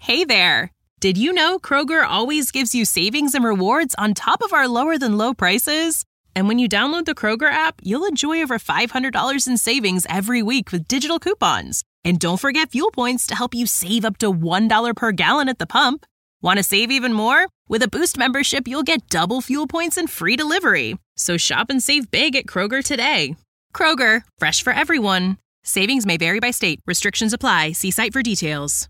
Hey there! Did you know Kroger always gives you savings and rewards on top of our lower-than-low prices? And when you download the Kroger app, you'll enjoy over $500 in savings every week with digital coupons. And don't forget fuel points to help you save up to $1 per gallon at the pump. Want to save even more? With a Boost membership, you'll get double fuel points and free delivery. So shop and save big at Kroger today. Kroger, fresh for everyone. Savings may vary by state. Restrictions apply. See site for details.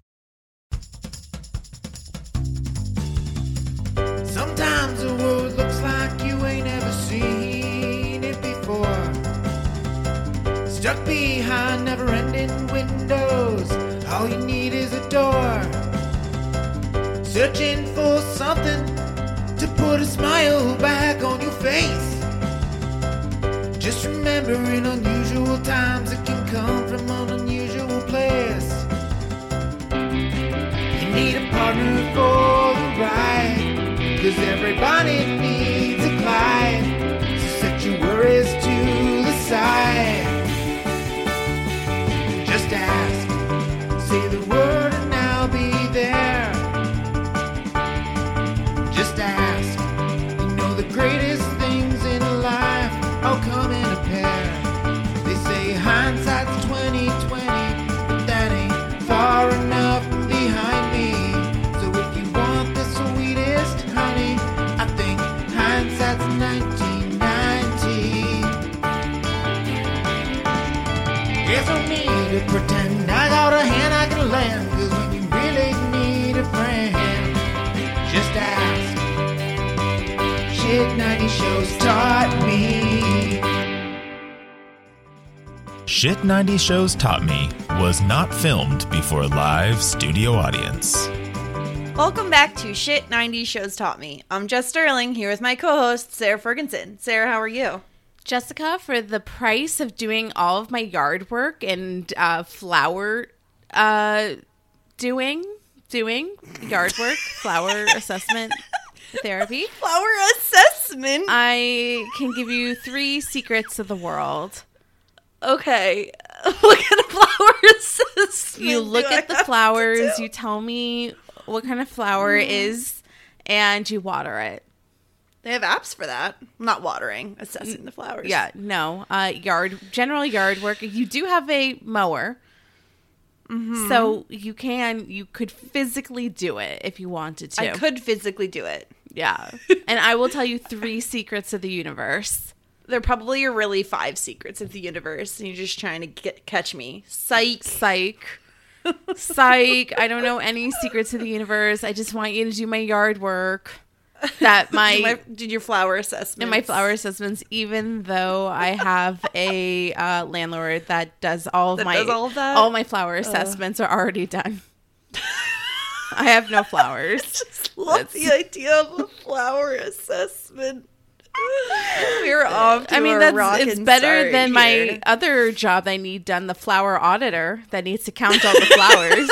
Sometimes the world looks like you ain't ever seen it before. Stuck behind never-ending windows, all you need is a door. Searching for something to put a smile back on your face. Just remember, in unusual times, it can come from an unusual place. You need a partner for the ride, 'cause everybody needs a Clyde. So set your worries to the side. Just ask, say the word and I'll be there. Just ask, you know the greatest things in life all come in a pair. They say hindsight's 20/20, but that ain't far enough behind me. So if you want the sweetest honey, I think hindsight's 1990. There's no need to pretend I got a hand I can lend, 'cause when you really need a friend, just ask. Shit 90 Shows Taught Me. Shit 90 Shows Taught Me was not filmed before a live studio audience. Welcome back to Shit 90 Shows Taught Me. I'm Jess Sterling, here with my co-host, Sarah Ferguson. Sarah, how are you? Jessica, for the price of doing all of my yard work and flower doing yard work, flower assessment therapy, Flower assessment? I can give you 3 secrets of the world. Okay. What kind of flower assessment? You look at the flowers, you tell me what kind of flower it is, and you water it. They have apps for that. I'm not watering, assessing the flowers. Yeah, no. General yard work. You do have a mower. Mm-hmm. So you could physically do it if you wanted to. I could physically do it. Yeah. And I will tell you 3 secrets of the universe. There probably are really 5 secrets of the universe, and you're just trying to catch me. Psych. Psych. I don't know any secrets of the universe. I just want you to do my yard work. Did your flower assessments. And my flower assessments, even though I have a landlord that does all of my flower assessments are already done. I have no flowers. I just love the idea of a flower assessment. We're off to it's better than my other job I need done, the flower auditor that needs to count all the flowers.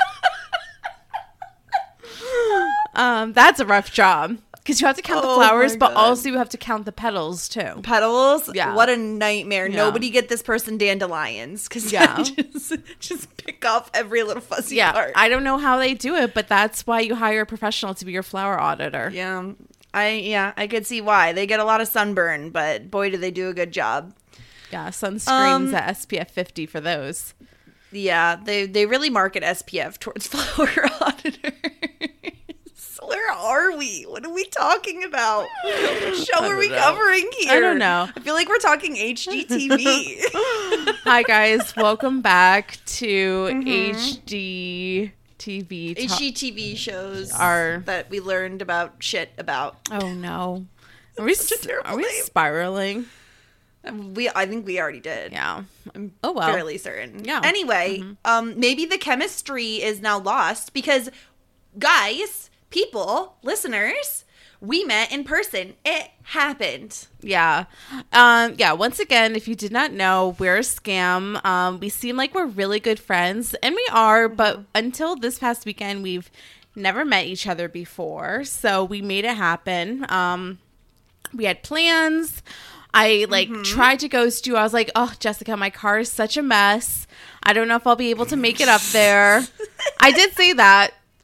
That's a rough job because you have to count the flowers, but also you have to count the petals too. Petals? Yeah. What a nightmare. Yeah. Nobody get this person dandelions because just pick off every little fuzzy part. I don't know how they do it, but that's why you hire a professional to be your flower auditor. Yeah. I could see why. They get a lot of sunburn, but boy, do they do a good job. Yeah, sunscreens at SPF 50 for those. Yeah, they really market SPF towards flower auditors. Where are we? What are we talking about? What show are we covering here? I don't know. I feel like we're talking HGTV. Hi, guys. Welcome back to HGTV. HGTV shows that we learned about shit about. Oh, no. Are we spiraling? I think we already did. Yeah. I'm fairly certain. Yeah. Anyway, maybe the chemistry is now lost because, guys, people, listeners, we met in person. It happened. Yeah. Once again, if you did not know, we're a scam. We seem like we're really good friends, and we are, but until this past weekend, we've never met each other before. So we made it happen. We had plans. I tried to ghost you. I was like, oh, Jessica, my car is such a mess. I don't know if I'll be able to make it up there. I did say that.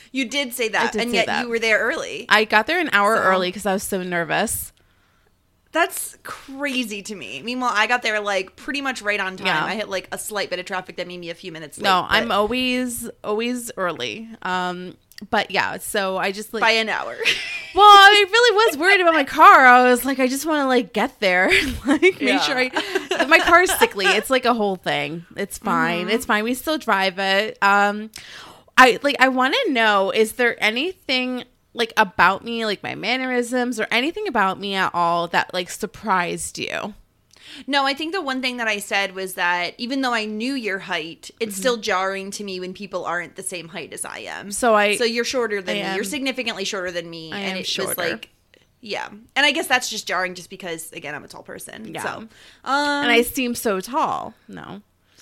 You did say that, did and say yet that. you were there early. I got there an hour So- early because I was so nervous. That's crazy to me. Meanwhile, I got there like pretty much right on time. Yeah. I hit like a slight bit of traffic that made me a few minutes late. No, but I'm always early. But yeah, so I just like by an hour. well, I really was worried about my car. I was like, I just want to like get there, like make sure my car's sickly. It's like a whole thing. It's fine. It's fine. We still drive it. I want to know, is there anything like about me, like my mannerisms or anything about me at all that like surprised you? No, I think the one thing that I said was that even though I knew your height, it's still jarring to me when people aren't the same height as I am. So you're shorter than I me. am- You're significantly shorter than me. I and am it was shorter. like, yeah. And I guess that's just jarring just because, again, I'm a tall person. Yeah. So, And I seem so tall. No.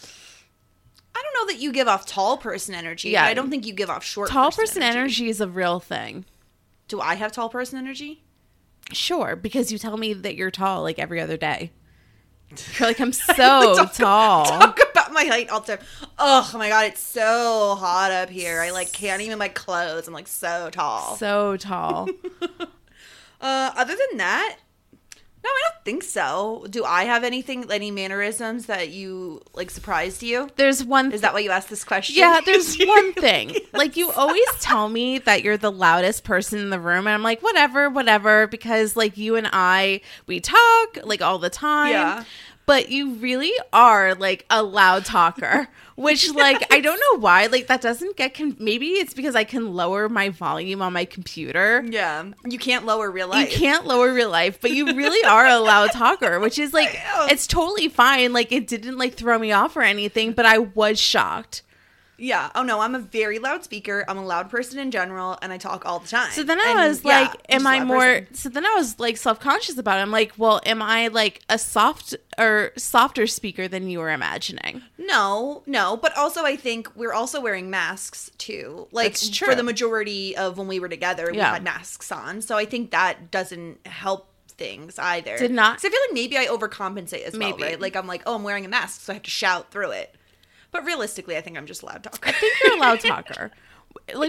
I don't know that you give off tall person energy. Yeah. But I don't think you give off short Tall person energy is a real thing. Do I have tall person energy? Sure, because you tell me that you're tall like every other day. You're like, I'm so tall. Talk about my height all the time. Oh my god, it's so hot up here. I like can't even my clothes. I'm like so tall. So tall. Other than that, no, I don't think so. Do I have any mannerisms that you like surprised you? There's one. Is that why you asked this question? Yeah, there's one thing. Like, you always tell me that you're the loudest person in the room. And I'm like, whatever. Because, like, you and we talk, like, all the time. Yeah. But you really are, like, a loud talker. Which, like, I don't know why. Like, that doesn't get... maybe it's because I can lower my volume on my computer. Yeah. You can't lower real life. You can't lower real life, but you really are a loud talker, which is, like, I know. it's totally fine. Like, it didn't, like, throw me off or anything, but I was shocked. Yeah. Oh, no, I'm a very loud speaker. I'm a loud person in general, and I talk all the time. So then I And, was yeah, like, I'm am just a I loud more, person. so then I was like self-conscious about it. I'm like, well, am I like a softer speaker than you were imagining? No, but also I think we're also wearing masks too. Like That's true. for the majority of when we were together, we Yeah. had masks on. So I think that doesn't help things either. Did not- 'Cause I feel like maybe I overcompensate as Maybe. well, right? Like I'm like, oh, I'm wearing a mask, so I have to shout through it. But realistically, I think I'm just a loud talker. I think you're a loud talker. Like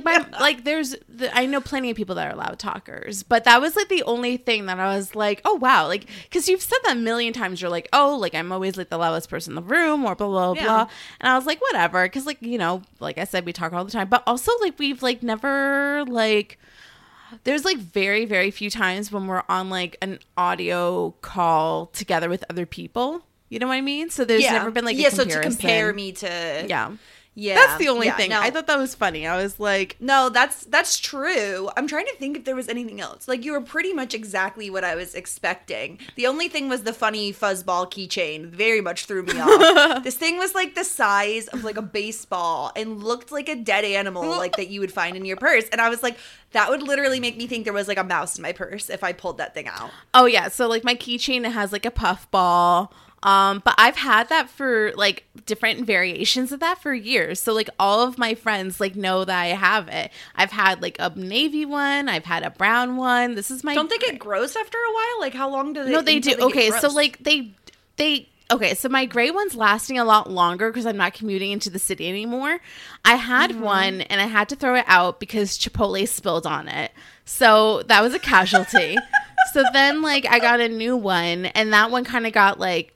I know plenty of people that are loud talkers, but that was like the only thing that I was like, oh wow, like because you've said that a million times. You're like, oh, like I'm always like the loudest person in the room, or blah blah Yeah. blah. And I was like, whatever, because like like I said, we talk all the time, but also like we've like never like. There's like very, very few times when we're on like an audio call together with other people. You know what I mean? So there's never been like a so comparison. to compare me to Yeah. yeah, That's the only yeah, thing. no. I thought that was funny. I was like, No, that's true. I'm trying to think if there was anything else. Like you were pretty much exactly what I was expecting. The only thing was the funny fuzzball keychain. Very much threw me off. This thing was like the size of like a baseball and looked like a dead animal like that you would find in your purse. And I was like, that would literally make me think there was like a mouse in my purse if I pulled that thing out. oh yeah. So like my keychain, it has like a puff ball. But I've had that for like different variations of that for years. So like all of my friends like know that I have it. I've had like a navy one. I've had a brown one. This is my. Don't they get gross after a while? Like how long do they? No, they do. until Okay, get so gross? like they. Okay, so my gray one's lasting a lot longer because I'm not commuting into the city anymore. I had one and I had to throw it out because Chipotle spilled on it. So that was a casualty. So then like I got a new one and that one kind of got like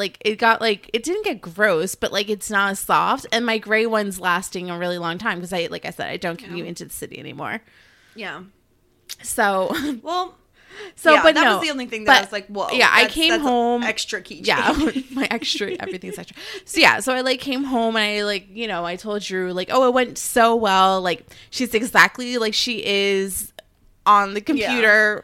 it didn't get gross, but like it's not as soft. And my gray one's lasting a really long time because like I said, I don't commute into the city anymore. yeah. So Well. So, yeah, but that no, was the only thing that I was like, whoa. Yeah, I that's came an home. extra keychain. Yeah, my extra, everything's extra. So yeah, so I like came home and I like, I told Drew like, oh, it went so well. Like she's exactly like she is on the computer.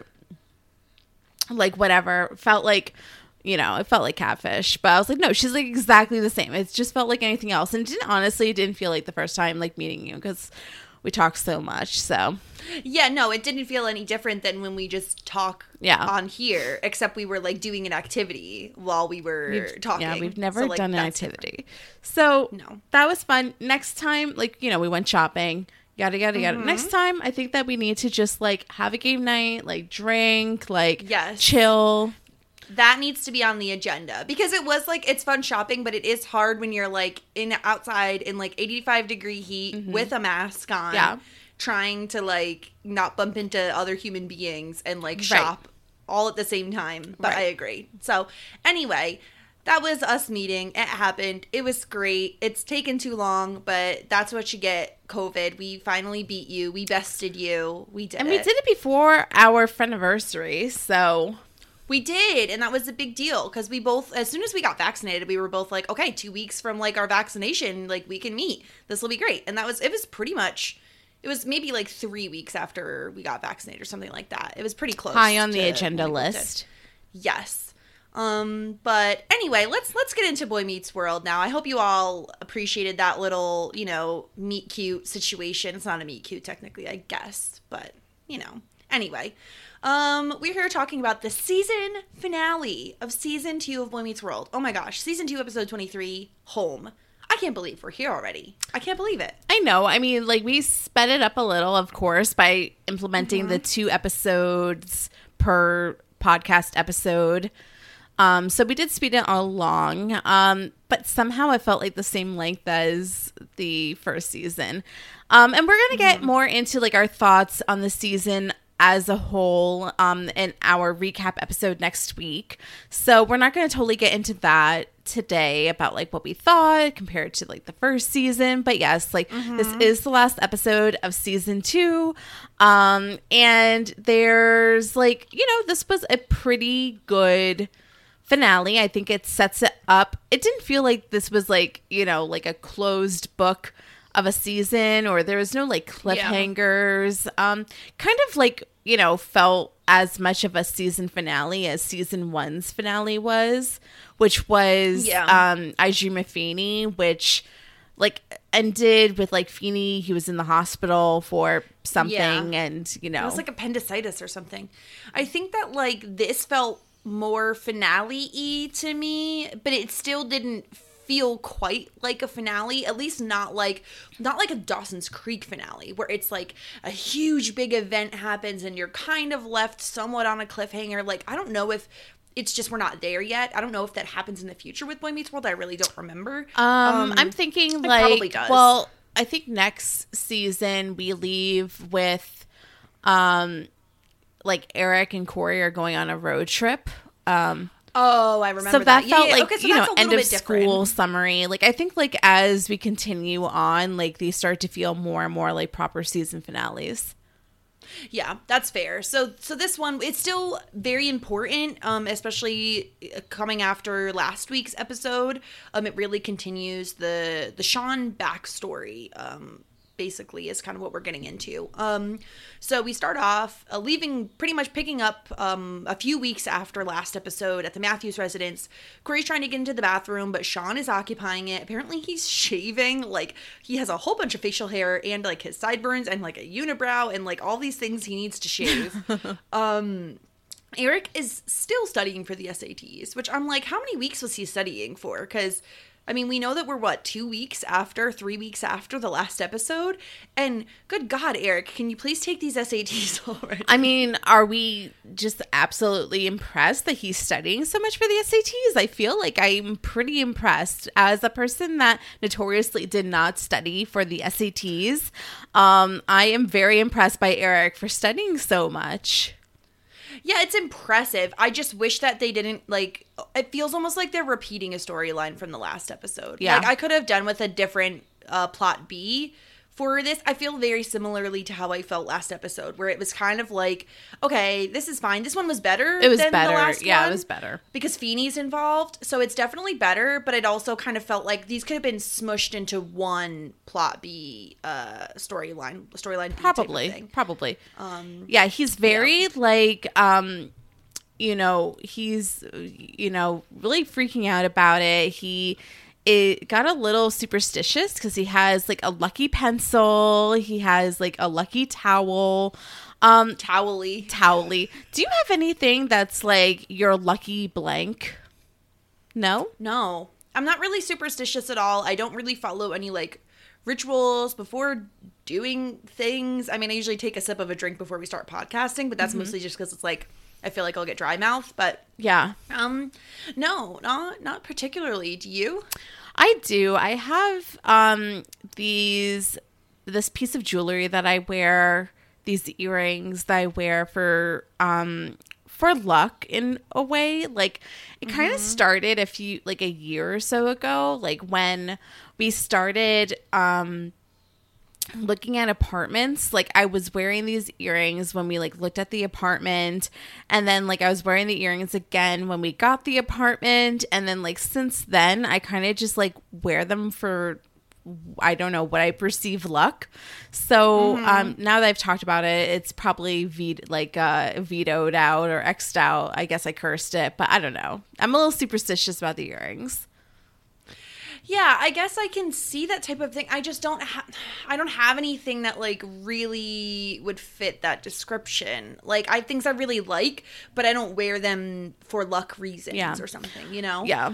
Like whatever. Felt like, it felt like catfish. But I was like, no, she's like exactly the same. It just felt like anything else. And it didn't feel like the first time like meeting you because we talk so much. So Yeah, no, it didn't feel any different than when we just talk on here, except we were like doing an activity while we were talking. Yeah, we've never So, like, done an that's activity. So No. that was fun. Next time, like, we went shopping, yada, yada, yada. Next time, I think that we need to just like have a game night, like drink, like Yes. chill. That needs to be on the agenda because it was like it's fun shopping, but it is hard when you're like outside in like 85-degree heat with a mask on. Yeah. trying to like not bump into other human beings and like shop all at the same time. But I agree. So anyway, that was us meeting. It happened. It was great. It's taken too long, but that's what you get, COVID. We finally beat you. We bested you. We did it. And we did it before our friendiversary, so... We did, and that was a big deal because we both, as soon as we got vaccinated, we were both like, okay, 2 weeks from like our vaccination, like we can meet. This will be great. And it was pretty much, it was maybe like 3 weeks after we got vaccinated or something like that. It was pretty close. High on the agenda list. Yes. But anyway, let's get into Boy Meets World now. I hope you all appreciated that little, meet cute situation. It's not a meet cute technically, I guess, but anyway. We're here talking about the season finale of season 2 of Boy Meets World. Oh my gosh, season 2, episode 23, Home. I can't believe we're here already. I can't believe it. I know. I mean, like, we sped it up a little, of course, by implementing the 2 episodes per podcast episode. So we did speed it along, but somehow it felt like the same length as the first season. And we're going to get more into like our thoughts on the season as a whole in our recap episode next week. So we're not going to totally get into that today about like what we thought compared to like the first season. But yes, like this is the last episode of season 2. And there's like, this was a pretty good finale. I think it sets it up. It didn't feel like this was like, like a closed book of a season, or there was no like cliffhangers. Kind of like, felt as much of a season finale as season 1's finale was, which was I Dream of Feeny, which like ended with like Feeny, he was in the hospital for something, and it was like appendicitis or something. I think that like this felt more finale-y to me, but it still didn't feel quite like a finale, at least not like a Dawson's Creek finale where it's like a huge big event happens and you're kind of left somewhat on a cliffhanger. Like, I don't know if it's just we're not there yet. I don't know if that happens in the future with Boy Meets World. I really don't remember. I'm thinking like, probably does. Well, I think next season we leave with like Eric and Corey are going on a road trip. Oh, I remember so that. Felt like, okay, so that's end of school summary. Like, I think like as we continue on, like these start to feel more and more like proper season finales. Yeah, that's fair. So this one, it's still very important, especially coming after last week's episode. It really continues the Sean backstory, basically, is kind of what we're getting into. So we start off picking up a few weeks after last episode at the Matthews residence. Corey's trying to get into the bathroom, but Sean is occupying it. Apparently he's shaving, like he has a whole bunch of facial hair and like his sideburns and like a unibrow and like all these things he needs to shave. Eric is still studying for the SATs, which I'm like, how many weeks was he studying for? Because I mean, we know that we're, 3 weeks after the last episode? And good God, Eric, can you please take these SATs already? I mean, are we just absolutely impressed that he's studying so much for the SATs? I feel like I'm pretty impressed. As a person that notoriously did not study for the SATs, I am very impressed by Eric for studying so much. Yeah, it's impressive. I just wish that they didn't, it feels almost like they're repeating a storyline from the last episode. Yeah. Like, I could have done with a different plot B for this. I feel very similarly to how I felt last episode, where it was kind of like, okay, this is fine. This one was better. It was than better. The last yeah, one it was better. Because Feeney's involved, so it's definitely better, but it also kind of felt like these could have been smushed into one plot B storyline B type of thing. Probably. Yeah, he's very he's really freaking out about it. It got a little superstitious because he has like a lucky pencil. He has like a lucky towel. Towely. Do you have anything that's like your lucky blank? No? No. I'm not really superstitious at all. I don't really follow any like rituals before doing things. I mean, I usually take a sip of a drink before we start podcasting, but that's mostly just because it's like I feel like I'll get dry mouth. But yeah. No, not particularly. Do you? I do. I have these this piece of jewelry that I wear, these earrings that I wear for luck in a way. Like, it kind of started a year or so ago, like when we started looking at apartments. Like, I was wearing these earrings when we like looked at the apartment, and then like I was wearing the earrings again when we got the apartment, and then like since then I kind of just like wear them for, I don't know, what I perceive luck. So now that I've talked about it, it's probably vetoed out or X'd out. I guess I cursed it, but I don't know. I'm a little superstitious about the earrings. Yeah, I guess I can see that type of thing. I just don't have anything that like really would fit that description. Like, I things I really like, but I don't wear them for luck reasons or something, you know? Yeah.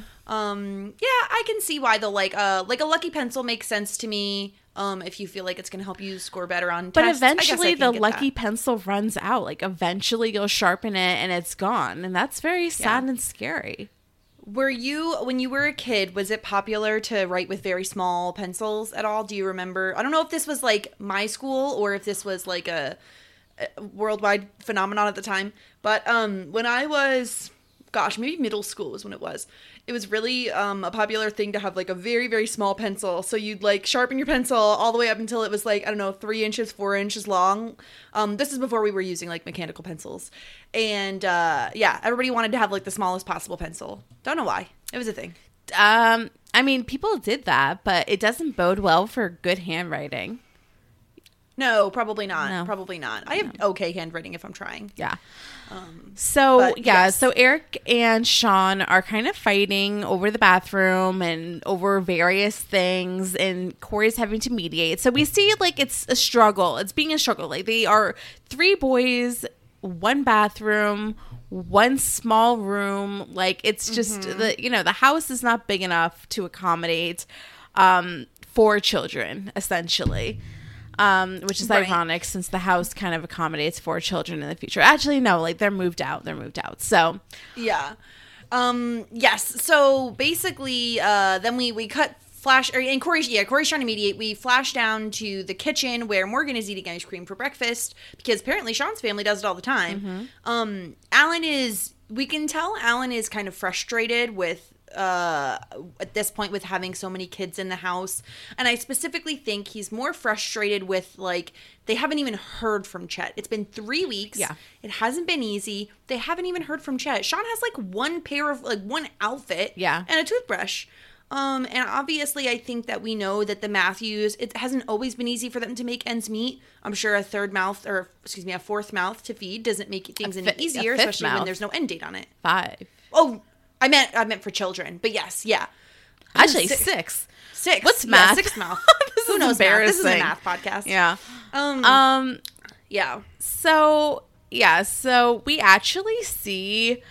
I can see why like a lucky pencil makes sense to me. If you feel like it's going to help you score better on but tests. eventually the lucky pencil runs out. Like, eventually you'll sharpen it and it's gone, and that's very sad and scary. Were you, when you were a kid, was it popular to write with very small pencils at all? Do you remember? I don't know if this was like my school or if this was like a worldwide phenomenon at the time. But when I was, maybe middle school was when it was. It was really a popular thing to have like a very, very small pencil. So you'd like sharpen your pencil all the way up until it was like, I don't know, 3 inches, 4 inches long. This is before we were using like mechanical pencils. And everybody wanted to have like the smallest possible pencil. Don't know why. It was a thing. I mean, people did that, but it doesn't bode well for good handwriting. No, probably not. No. Probably not. I have okay handwriting if I'm trying. Yeah. So Eric and Sean are kind of fighting over the bathroom and over various things, and Corey's having to mediate. So we see like it's a struggle. It's being a struggle. Like, they are 3 boys, 1 bathroom, 1 small room. Like, it's just the house is not big enough to accommodate 4 children essentially. Which is ironic since the house kind of accommodates 4 children in the future. Actually, no, like they're moved out. So yeah, yes. So basically, then we cut and Corey's trying to mediate. We flash down to the kitchen where Morgan is eating ice cream for breakfast because apparently Sean's family does it all the time. We can tell Alan is kind of frustrated with at this point with having so many kids in the house, and I specifically think he's more frustrated with like they haven't even heard from Chet. It's been 3 weeks. It hasn't been easy. They haven't even heard from Chet. Sean has like one outfit and a toothbrush. And obviously I think that we know that the Matthews, it hasn't always been easy for them to make ends meet. I'm sure a 4th mouth to feed doesn't make things any easier, especially when there's no end date on it. 5. Oh, I meant for children, but yes, yeah. Actually, 6. 6. What's math? 6th mouth. Who knows math? This is a math podcast. Yeah. Yeah. So we actually see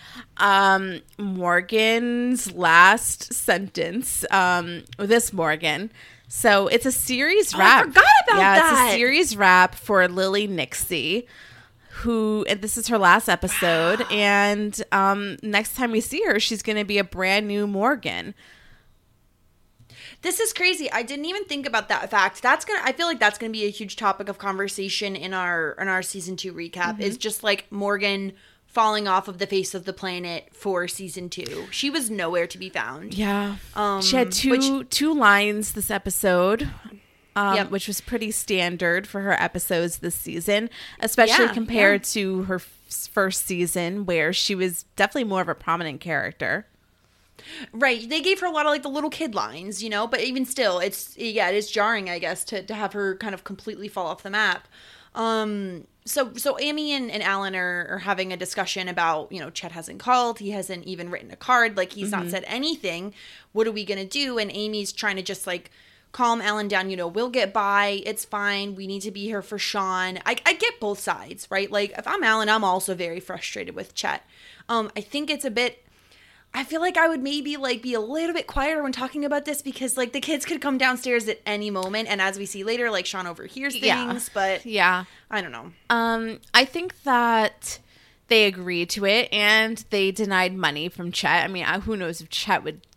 Morgan's last sentence. This Morgan. So it's a series wrap. I forgot about that. It's a series wrap for Lily Nixie, and this is her last episode. Wow. And next time we see her, she's going to be a brand new Morgan. This is crazy. I didn't even think about that fact. I feel like that's gonna be a huge topic of conversation in our season 2 recap. Is just like Morgan falling off of the face of the planet for season 2. She was nowhere to be found. Yeah. She had two lines this episode. Which was pretty standard for her episodes this season, especially compared to her first season where she was definitely more of a prominent character. Right. They gave her a lot of like the little kid lines, but even still, it is jarring, I guess, to have her kind of completely fall off the map. So Amy and Alan are having a discussion about, Chet hasn't called. He hasn't even written a card. Like, he's not said anything. What are we going to do? And Amy's trying to just like calm Alan down. We'll get by. It's fine. We need to be here for Sean. I get both sides, right? Like, if I'm Alan, I'm also very frustrated with Chet. I think it's a bit, I feel like I would maybe like be a little bit quieter when talking about this because like the kids could come downstairs at any moment, and as we see later, like Sean overhears things. But I don't know. I think that they agreed to it and they denied money from Chet. I mean, who knows if Chet would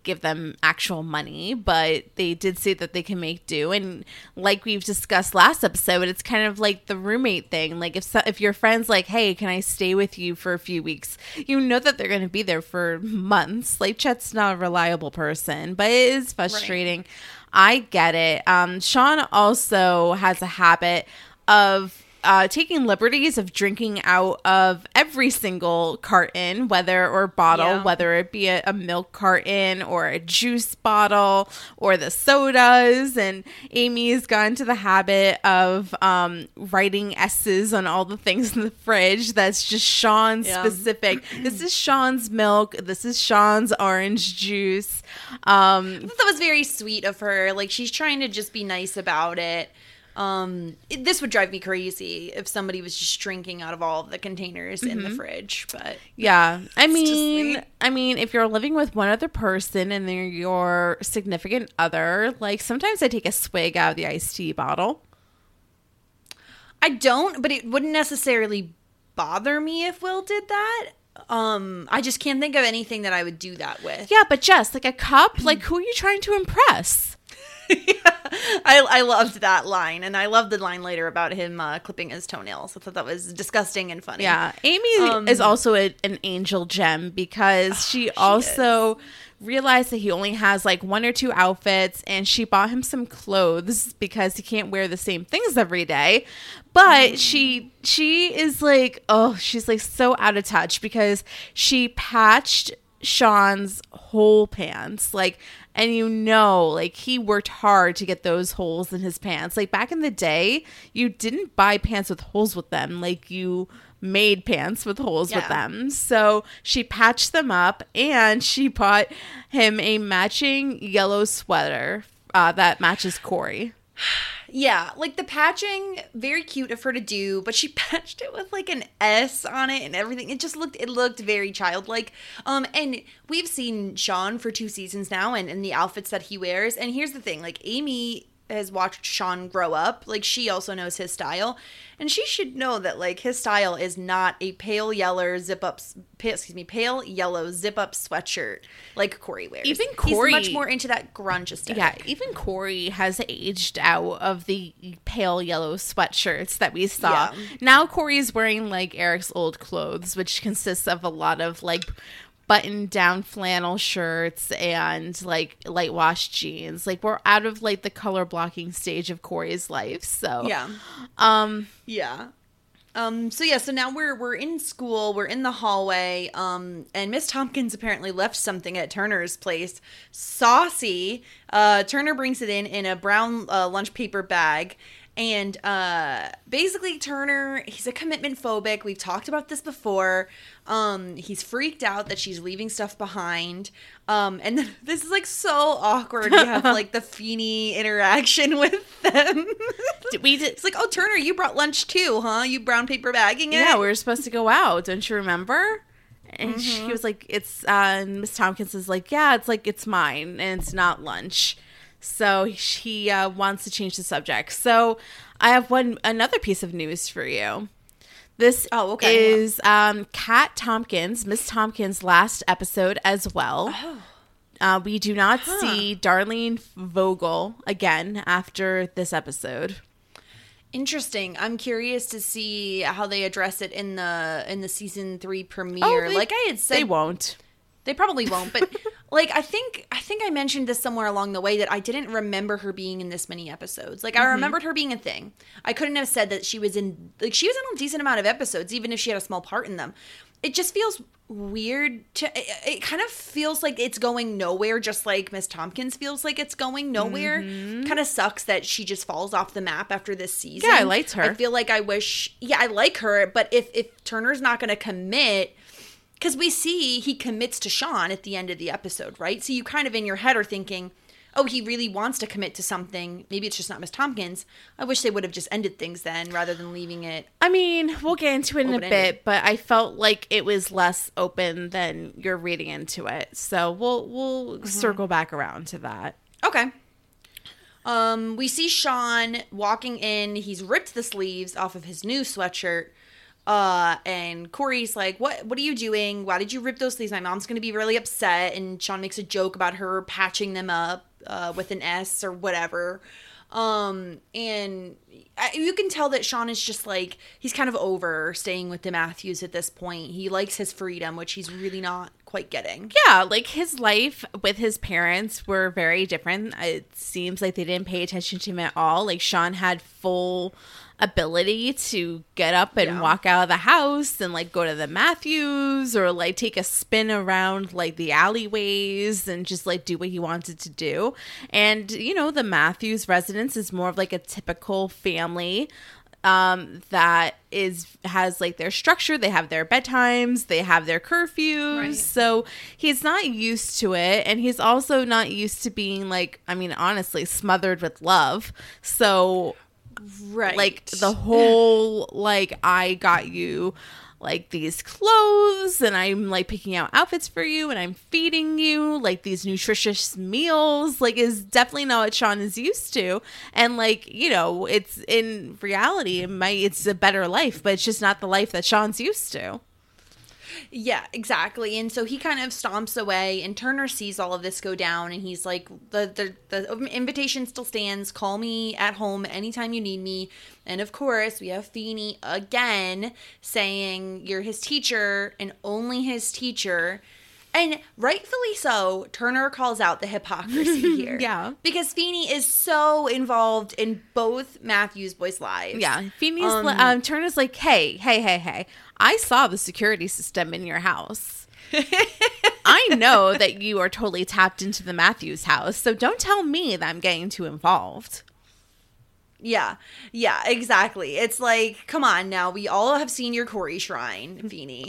give them actual money, but they did say that they can make do. And like we've discussed last episode, it's kind of like the roommate thing. Like if your friend's like, hey, can I stay with you for a few weeks? You know that they're going to be there for months. Like Chet's not a reliable person, but it is frustrating. Right. I get it. Sean also has a habit of taking liberties of drinking out of every single carton, whether it be a milk carton or a juice bottle or the sodas. And Amy's gotten to the habit of writing S's on all the things in the fridge. That's just Sean specific. This is Sean's milk. This is Sean's orange juice. I thought that was very sweet of her. Like, she's trying to just be nice about it. This would drive me crazy if somebody was just drinking out of all of the containers in the fridge, but yeah, I mean, if you're living with one other person and they're your significant other, like sometimes I take a swig out of the iced tea bottle. I don't, but it wouldn't necessarily bother me if Will did that. I just can't think of anything that I would do that with. Yeah, but Jess, like a cup, like who are you trying to impress? Yeah, I loved that line, and I loved the line later about him clipping his toenails. I thought that was disgusting and funny. Yeah, Amy is also an angel gem because she also realized that he only has like 1 or 2 outfits, and she bought him some clothes because he can't wear the same things every day. But she is like, she's like so out of touch because she patched Sean's whole pants, like, and like he worked hard to get those holes in his pants. Like back in the day, you didn't buy pants with holes with them, like you made pants with holes with them. So she patched them up, and she bought him a matching yellow sweater that matches Corey. Yeah, like the patching, very cute of her to do, but she patched it with like an S on it and everything. It looked very childlike. And we've seen Sean for 2 seasons now and the outfits that he wears. And here's the thing, like Amy has watched Sean grow up. Like she also knows his style, and she should know that like his style is not a pale yellow zip up sweatshirt like Corey wears. Even Corey, he's much more into that grunge aesthetic. Yeah, even Corey has aged out of the pale yellow sweatshirts that we saw. Yeah. Now Corey's wearing like Eric's old clothes, which consists of a lot of like button-down flannel shirts and like light wash jeans. Like we're out of like the color blocking stage of Corey's life. So so now we're in school, we're in the hallway, and Miss Tompkins apparently left something at Turner's place. Saucy. Turner brings it in a brown lunch paper bag. And basically Turner, he's a commitment phobic. We've talked about this before. He's freaked out that she's leaving stuff behind. And then this is like so awkward. You have like the Feeney interaction with them. It's like, oh, Turner, you brought lunch too, huh? You brown paper bagging it? Yeah, we were supposed to go out. Don't you remember? And she was like, Miss Tompkins is like, yeah, it's mine and it's not lunch. So he wants to change the subject. So I have another piece of news for you. This is Kat Tompkins, Miss Tompkins' last episode as well. We do not see Darlene Vogel again after this episode. Interesting. I'm curious to see how they address it in the season 3 premiere. Like I had said, they won't. They probably won't, but like I think I mentioned this somewhere along the way that I didn't remember her being in this many episodes. Like I remembered her being a thing. I couldn't have said that she was in a decent amount of episodes, even if she had a small part in them. It just feels weird it kind of feels like it's going nowhere, just like Miss Tompkins feels like it's going nowhere. Kind of sucks that she just falls off the map after this season. Yeah, I liked her. I feel like I like her, but if Turner's not going to commit. Because we see he commits to Sean at the end of the episode, right? So you kind of in your head are thinking, oh, he really wants to commit to something. Maybe it's just not Miss Tompkins. I wish they would have just ended things then rather than leaving it. I mean, we'll get into it in a bit, but I felt like it was less open than you're reading into it. So we'll circle back around to that. Okay. We see Sean walking in. He's ripped the sleeves off of his new sweatshirt. And Corey's like, what are you doing? Why did you rip those sleeves? My mom's going to be really upset. And Sean makes a joke about her patching them up with an S or whatever. And you can tell that Sean is just like, he's kind of over staying with the Matthews at this point. He likes his freedom, which he's really not quite getting. Yeah, like his life with his parents were very different. It seems like they didn't pay attention to him at all. Like Sean had full ability to get up and walk out of the house and like go to the Matthews or like take a spin around like the alleyways and just like do what he wanted to do. And you know, the Matthews residence is more of like a typical family that has like their structure. They have their bedtimes, they have their curfews. Right. So he's not used to it, and he's also not used to being like, I mean, honestly, smothered with love. So right, like the whole like, I got you like these clothes and I'm like picking out outfits for you and I'm feeding you like these nutritious meals, like is definitely not what Sean is used to. And like, you know, it's in reality it's a better life, but it's just not the life that Sean's used to. Yeah, exactly. And so he kind of stomps away, and Turner sees all of this go down, and he's like, the invitation still stands. Call me at home anytime you need me. And of course, we have Feeney again saying you're his teacher and only his teacher. And rightfully so, Turner calls out the hypocrisy here. Yeah. Because Feeney is so involved in both Matthews boys' lives. Yeah. Feeney's Turner's like, hey. I saw the security system in your house. I know that you are totally tapped into the Matthews house, so don't tell me that I'm getting too involved. Yeah, exactly. It's like, come on now. We all have seen your Corey shrine, Feeney.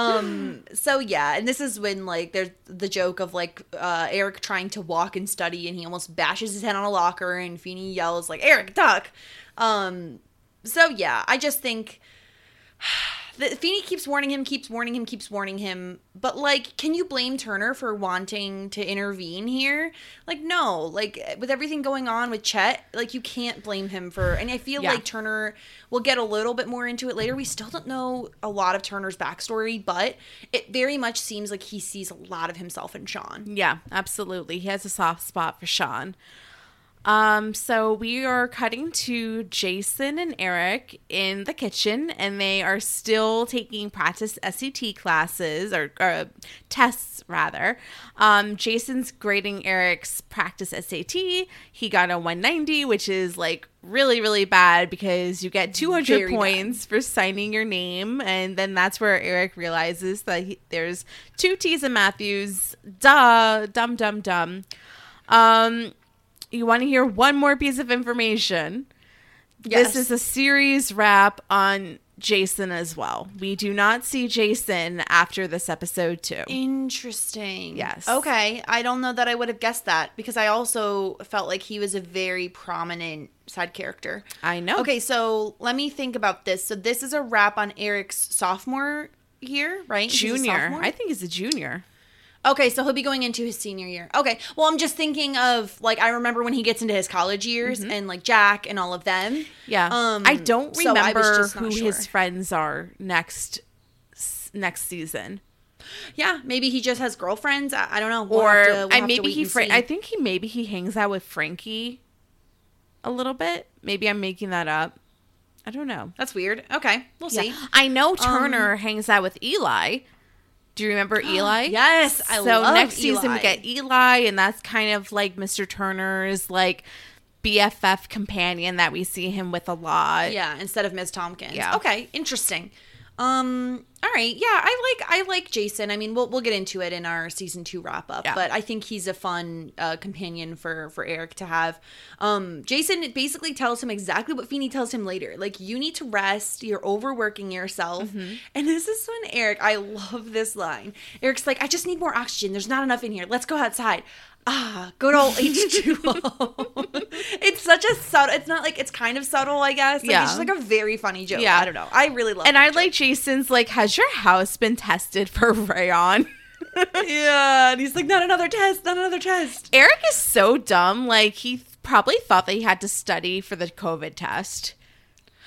So yeah, and this is when like there's the joke of like Eric trying to walk and study, and he almost bashes his head on a locker, and Feeney yells like, Eric, duck. So yeah, I just think Feeney keeps warning him. But, like, can you blame Turner for wanting to intervene here? Like, no. Like, with everything going on with Chet, like, you can't blame him for... And I feel like Turner... We'll get a little bit more into it later. We still don't know a lot of Turner's backstory, but it very much seems like he sees a lot of himself in Sean. Yeah, absolutely. He has a soft spot for Sean. So we are cutting to Jason and Eric in the kitchen, and they are still taking practice SAT classes or tests rather. Jason's grading Eric's practice SAT. He got a 190, which is like really, really bad because you get 200 points for signing your name. And then that's where Eric realizes that there's 2 T's in Matthews. Duh. Dumb. You want to hear one more piece of information? Yes. This is a series wrap on Jason as well. We do not see Jason after this episode 2. Interesting. Yes. Okay. I don't know that I would have guessed that because I also felt like he was a very prominent side character. I know. Okay, so let me think about this. So this is a wrap on Eric's sophomore year, right? Junior. I think he's a junior. Okay, so he'll be going into his senior year. Okay, well, I'm just thinking of, like, I remember when he gets into his college years and, like, Jack and all of them. Yeah. I don't remember who his friends are next season. Yeah, maybe he just has girlfriends. I don't know. I think he hangs out with Frankie a little bit. Maybe I'm making that up. I don't know. That's weird. Okay, we'll see. I know Turner hangs out with Eli. Do you remember Eli? Yes, I love Eli. So next season we get Eli, and that's kind of like Mr. Turner's like BFF companion that we see him with a lot. Yeah, instead of Ms. Tompkins. Yeah. Okay, interesting. All right. Yeah, I like Jason. I mean, we'll get into it in our season 2 wrap up, but I think he's a fun companion for Eric to have. Jason basically tells him exactly what Feeney tells him later. Like, you need to rest. You're overworking yourself. Mm-hmm. And this is when Eric, I love this line. Eric's like, I just need more oxygen. There's not enough in here. Let's go outside. Good old H2O. It's such a subtle, it's not like, it's kind of subtle, I guess. Like, it's just like a very funny joke. Yeah. I don't know. I really love it. And I like Jason's like, has your house been tested for rayon? Yeah. And he's like, not another test. Eric is so dumb. Like, he probably thought that he had to study for the COVID test.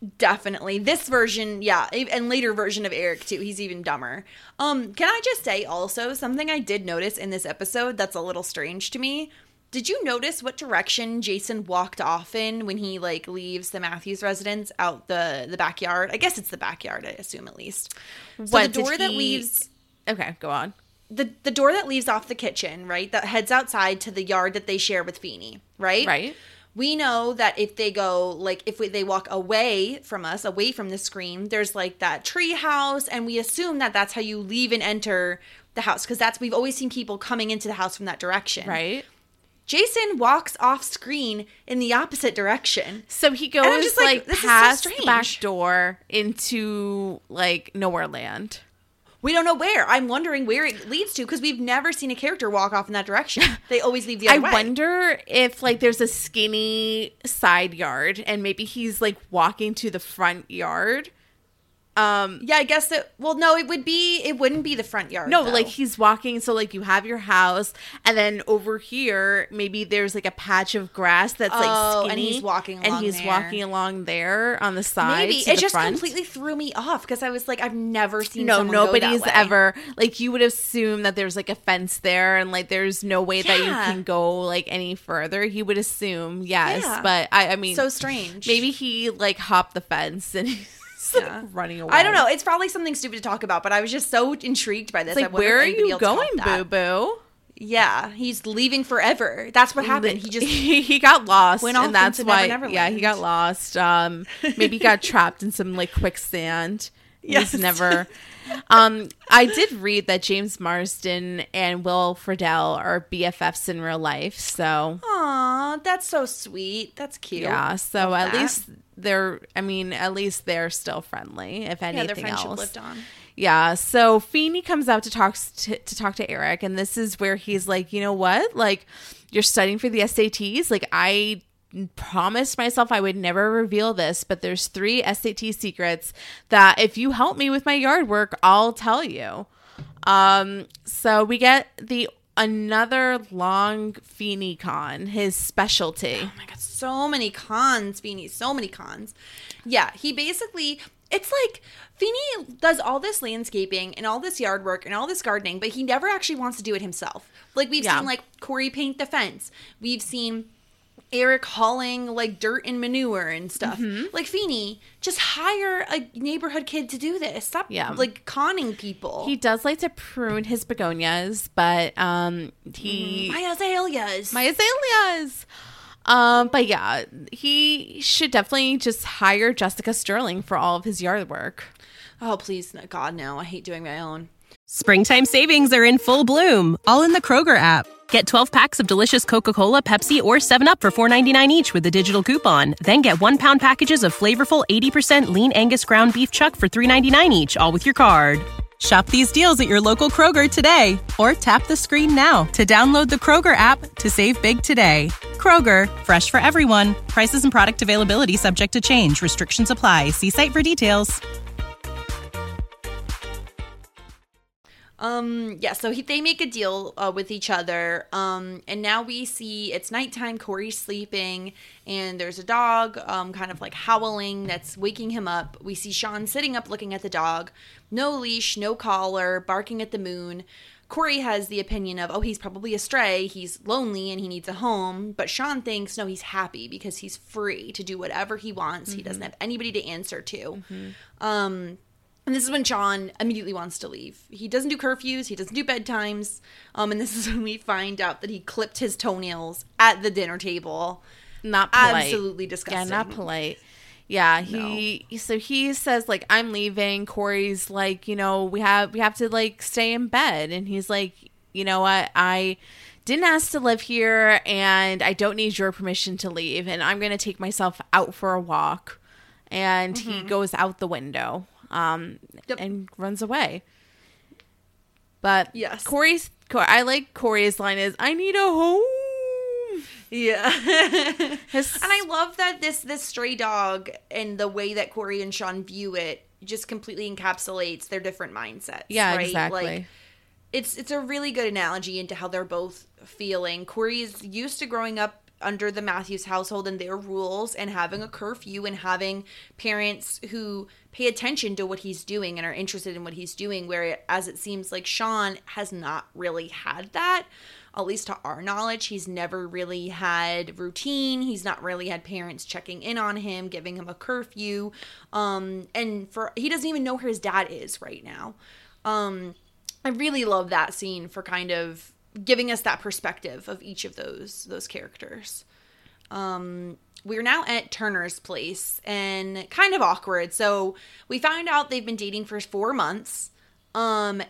Definitely. This version, yeah, and later version of Eric too. He's even dumber. Can I just say also something I did notice in this episode that's a little strange to me? Did you notice what direction Jason walked off in when he like leaves the Matthews residence out the backyard? I guess it's the backyard, I assume at least. So What, the door did that he- leaves Okay, go on. the door that leaves off the kitchen, right? That heads outside to the yard that they share with Feeney, right? Right. We know that if they go, like, they walk away from us, away from the screen, there's, like, that tree house, and we assume that that's how you leave and enter the house, because we've always seen people coming into the house from that direction. Right. Jason walks off screen in the opposite direction. So he I'm goes, just like, like, this is so past the strange. back door into, like, Nowhere Land. We don't know where. I'm wondering where it leads to, because we've never seen a character walk off in that direction. They always leave the other way. I wonder if, like, there's a skinny side yard, and maybe he's, like, walking to the front yard. Yeah, I guess it. Well, no, it wouldn't be the front yard. No, though. like, he's walking, so, like, you have your house, and then over here, maybe there's, like, a patch of grass that's, like, Oh, skinny. and he's walking along And he's there. walking along there on the side. Maybe to it the just front. completely threw me off, because I was like, I've never seen. No, someone go nobody's that way. ever, like, you would assume that there's, like, a fence there, and, like, there's no way that you Yeah. can go, like, any further. You would assume, yes, Yeah. but I mean, So strange. maybe he, like, hopped the fence and he's Yeah. like, running away. I don't know. It's probably something stupid to talk about, but I was just so intrigued by this. It's I like, wonder where if are anybody you else going, caught that. boo-boo? Yeah, he's leaving forever. That's what happened. He just he got lost, went off and that's into why. Never Yeah, he got lost. Maybe he got trapped in some like quicksand. Yes. He's never. I did read that James Marsden and Will Friedle are BFFs in real life. So Aw, that's so sweet. That's cute. yeah, so Love at that. least they're. I mean, at least they're still friendly. If anything their friendship else, lived on. Yeah, so Feeney comes out to talk to Eric, and this is where he's like, you know what? Like, you're studying for the SATs. Like, I promised myself I would never reveal this, but there's 3 SAT secrets that if you help me with my yard work, I'll tell you. So we get another long Feeney con, his specialty. Oh my god, so many cons, Feeney. So many cons. Yeah, he basically. It's like Feeney does all this landscaping and all this yard work and all this gardening, but he never actually wants to do it himself. Like we've Yeah. seen like Corey paint the fence. We've seen Eric hauling like dirt and manure and stuff. Like Feeney, just hire a neighborhood kid to do this. Stop like conning people. He does like to prune his begonias, but he My azaleas. my azaleas. But yeah, he should definitely just hire Jessica Sterling for all of his yard work. Oh, please, God, no. I hate doing my own. Springtime savings are in full bloom, all in the Kroger app. Get 12 packs of delicious Coca-Cola, Pepsi, or 7-Up for $4.99 each with a digital coupon. Then get 1-pound packages of flavorful 80% lean Angus ground beef chuck for $3.99 each, all with your card. Shop these deals at your local Kroger today, or tap the screen now to download the Kroger app to save big today. Kroger, fresh for everyone. Prices and product availability subject to change. Restrictions apply. See site for details. Yeah, so they make a deal with each other, and now we see it's nighttime, Corey's sleeping, and there's a dog kind of like howling that's waking him up. We see Sean sitting up looking at the dog, no leash, no collar, barking at the moon. Corey has the opinion of, oh, he's probably a stray, he's lonely, and he needs a home, but Sean thinks, no, he's happy because he's free to do whatever he wants. He doesn't have anybody to answer to. And this is when Sean immediately wants to leave. He doesn't do curfews. He doesn't do bedtimes. And this is when we find out that he clipped his toenails at the dinner table. Not polite. Absolutely disgusting. Yeah, not polite. Yeah, so he says like, I'm leaving. Corey's like, you know, we have to like stay in bed, and he's like, you know what, I didn't ask to live here, and I don't need your permission to leave, and I'm gonna take myself out for a walk. And he goes out the window. And runs away. But yes, I like Corey's line is, I need a home. Yeah. And I love that this stray dog and the way that Corey and Sean view it just completely encapsulates their different mindsets. Yeah, right? exactly. Like, it's a really good analogy into how they're both feeling. Corey's used to growing up under the Matthews household and their rules, and having a curfew, and having parents who pay attention to what he's doing and are interested in what he's doing, whereas it seems like Sean has not really had that. At least to our knowledge, he's never really had routine. He's not really had parents checking in on him, giving him a curfew. And he doesn't even know where his dad is right now. I really love that scene for kind of giving us that perspective of each of those characters. We're now at Turner's place, and kind of awkward. So we find out they've been dating for 4 months. And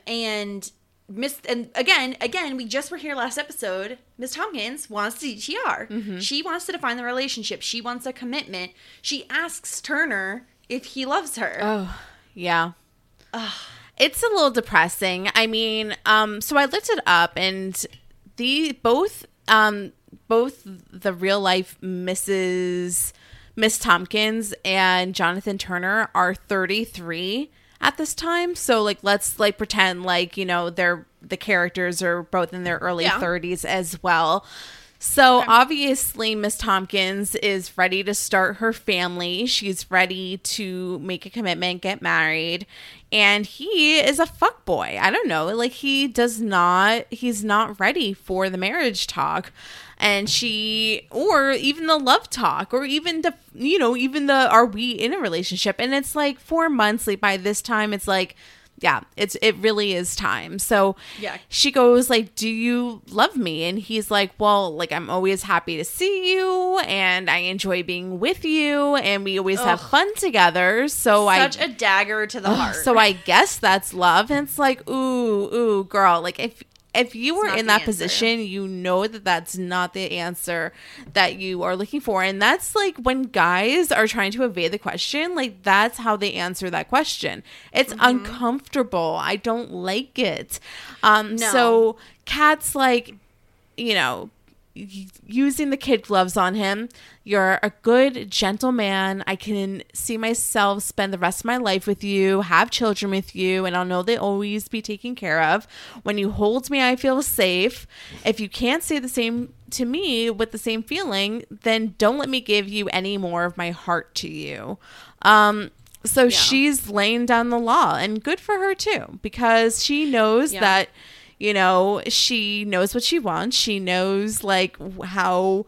again, we just were here last episode. Miss Tompkins wants to DTR. Mm-hmm. She wants to define the relationship. She wants a commitment. She asks Turner if he loves her. Oh, yeah. Ugh. It's a little depressing. I mean, so I looked it up, and both the real life Miss Tompkins and Jonathan Turner are 33 at this time. So let's pretend the characters are both in their early 30s as well. So obviously Miss Tompkins is ready to start her family. She's ready to make a commitment, get married. And he is a fuckboy. I don't know. He's not ready for the marriage talk. And or even the love talk, or even the are we in a relationship? And it's 4 months. By this time, it's it really is time. So she goes do you love me? And he's well, I'm always happy to see you, and I enjoy being with you, and we always have fun together. So such a dagger to the heart. So I guess that's love. And it's ooh, girl, if you were in that position, you know that's not the answer that you are looking for. And that's when guys are trying to evade the question, that's how they answer that question. It's uncomfortable. I don't like it. No. So Kat's using the kid gloves on him. You're a good, gentle man. I can see myself spend the rest of my life with you, have children with you, and I'll know they'll always be taken care of. When you hold me, I feel safe. If you can't say the same to me with the same feeling, then don't let me give you any more of my heart to you. So she's laying down the law, and good for her too, because she knows that she knows what she wants. She knows how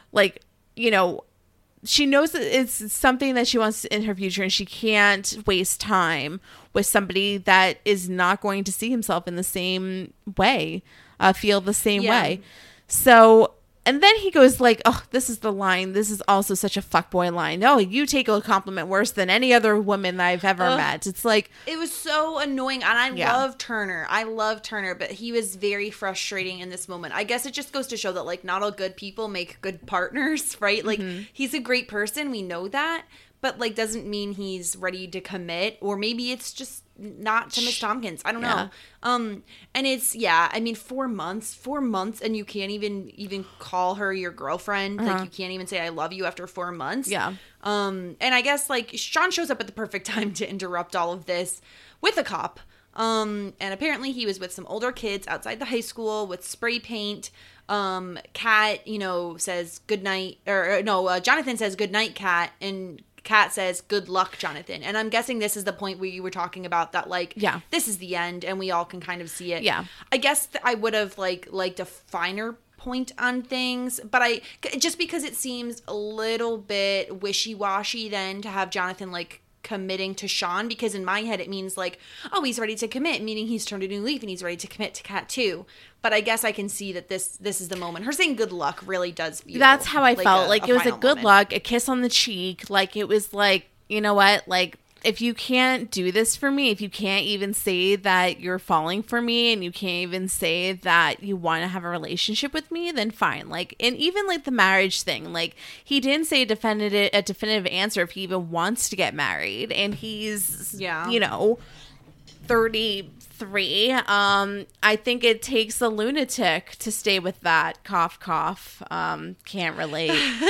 she knows that it's something that she wants in her future, and she can't waste time with somebody that is not going to see himself in the same way, feel the same way. So, and then he goes this is the line. This is also such a fuckboy line. Oh, you take a compliment worse than any other woman that I've ever met. It's it was so annoying. And I love Turner. But he was very frustrating in this moment. I guess it just goes to show that not all good people make good partners, right? He's a great person. We know that. But doesn't mean he's ready to commit, or maybe it's just not to Miss Tompkins. I don't know. And it's 4 months, and you can't even call her your girlfriend. You can't even say I love you after 4 months. And I guess Sean shows up at the perfect time to interrupt all of this with a cop. And apparently he was with some older kids outside the high school with spray paint. Kat, says good night, Jonathan says good night, Kat, and Kat says, good luck, Jonathan. And I'm guessing this is the point where you were talking about that, this is the end, and we all can kind of see it. Yeah. I guess I would have, liked a finer point on things, but just because it seems a little bit wishy-washy then to have Jonathan, committing to Sean, because in my head it means he's ready to commit, meaning he's turned a new leaf and he's ready to commit to Kat too. But I guess I can see that this is the moment. Her saying good luck really does feel that's how I felt. It was a good luck, a kiss on the cheek. It was you know what? If you can't do this for me, if you can't even say that you're falling for me, and you can't even say that you want to have a relationship with me, then fine. And even the marriage thing, he didn't say a definitive answer if he even wants to get married, and he's 33. I think it takes a lunatic to stay with that. Cough, cough. Can't relate.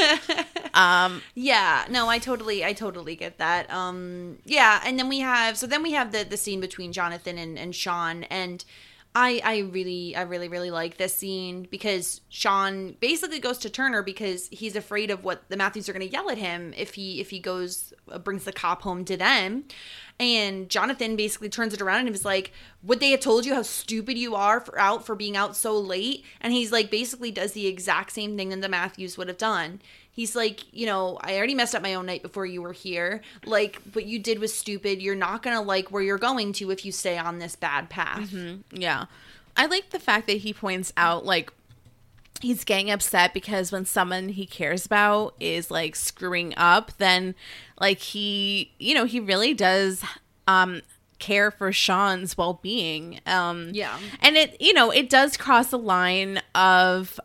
No, I totally get that. And then we have the scene between Jonathan and Sean, and I really like this scene because Sean basically goes to Turner because he's afraid of what the Matthews are going to yell at him if he goes brings the cop home to them. And Jonathan basically turns it around and was like, would they have told you how stupid you are for being out so late? And he's like, basically does the exact same thing that the Matthews would have done. He's like, you know, I already messed up my own night before you were here. Like, what you did was stupid. You're not going to like where you're going to if you stay on this bad path. Mm-hmm. Yeah. I like the fact that he points out, like, he's getting upset because when someone he cares about is, like, screwing up, then, like, he really does care for Sean's well-being. Yeah. And it does cross a line of,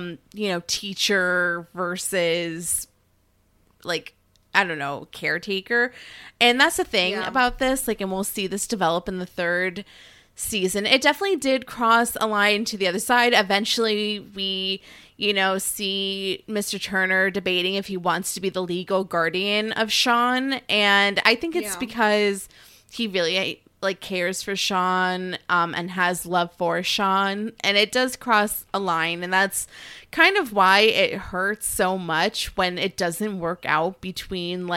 teacher versus, like, I don't know, caretaker. And that's the thing about this, like, and we'll see this develop in the third season. It definitely did cross a line to the other side. Eventually we, see Mr. Turner debating if he wants to be the legal guardian of Sean. And I think it's because he really cares for Sean and has love for Sean, and it does cross a line, and that's kind of why it hurts so much when it doesn't work out between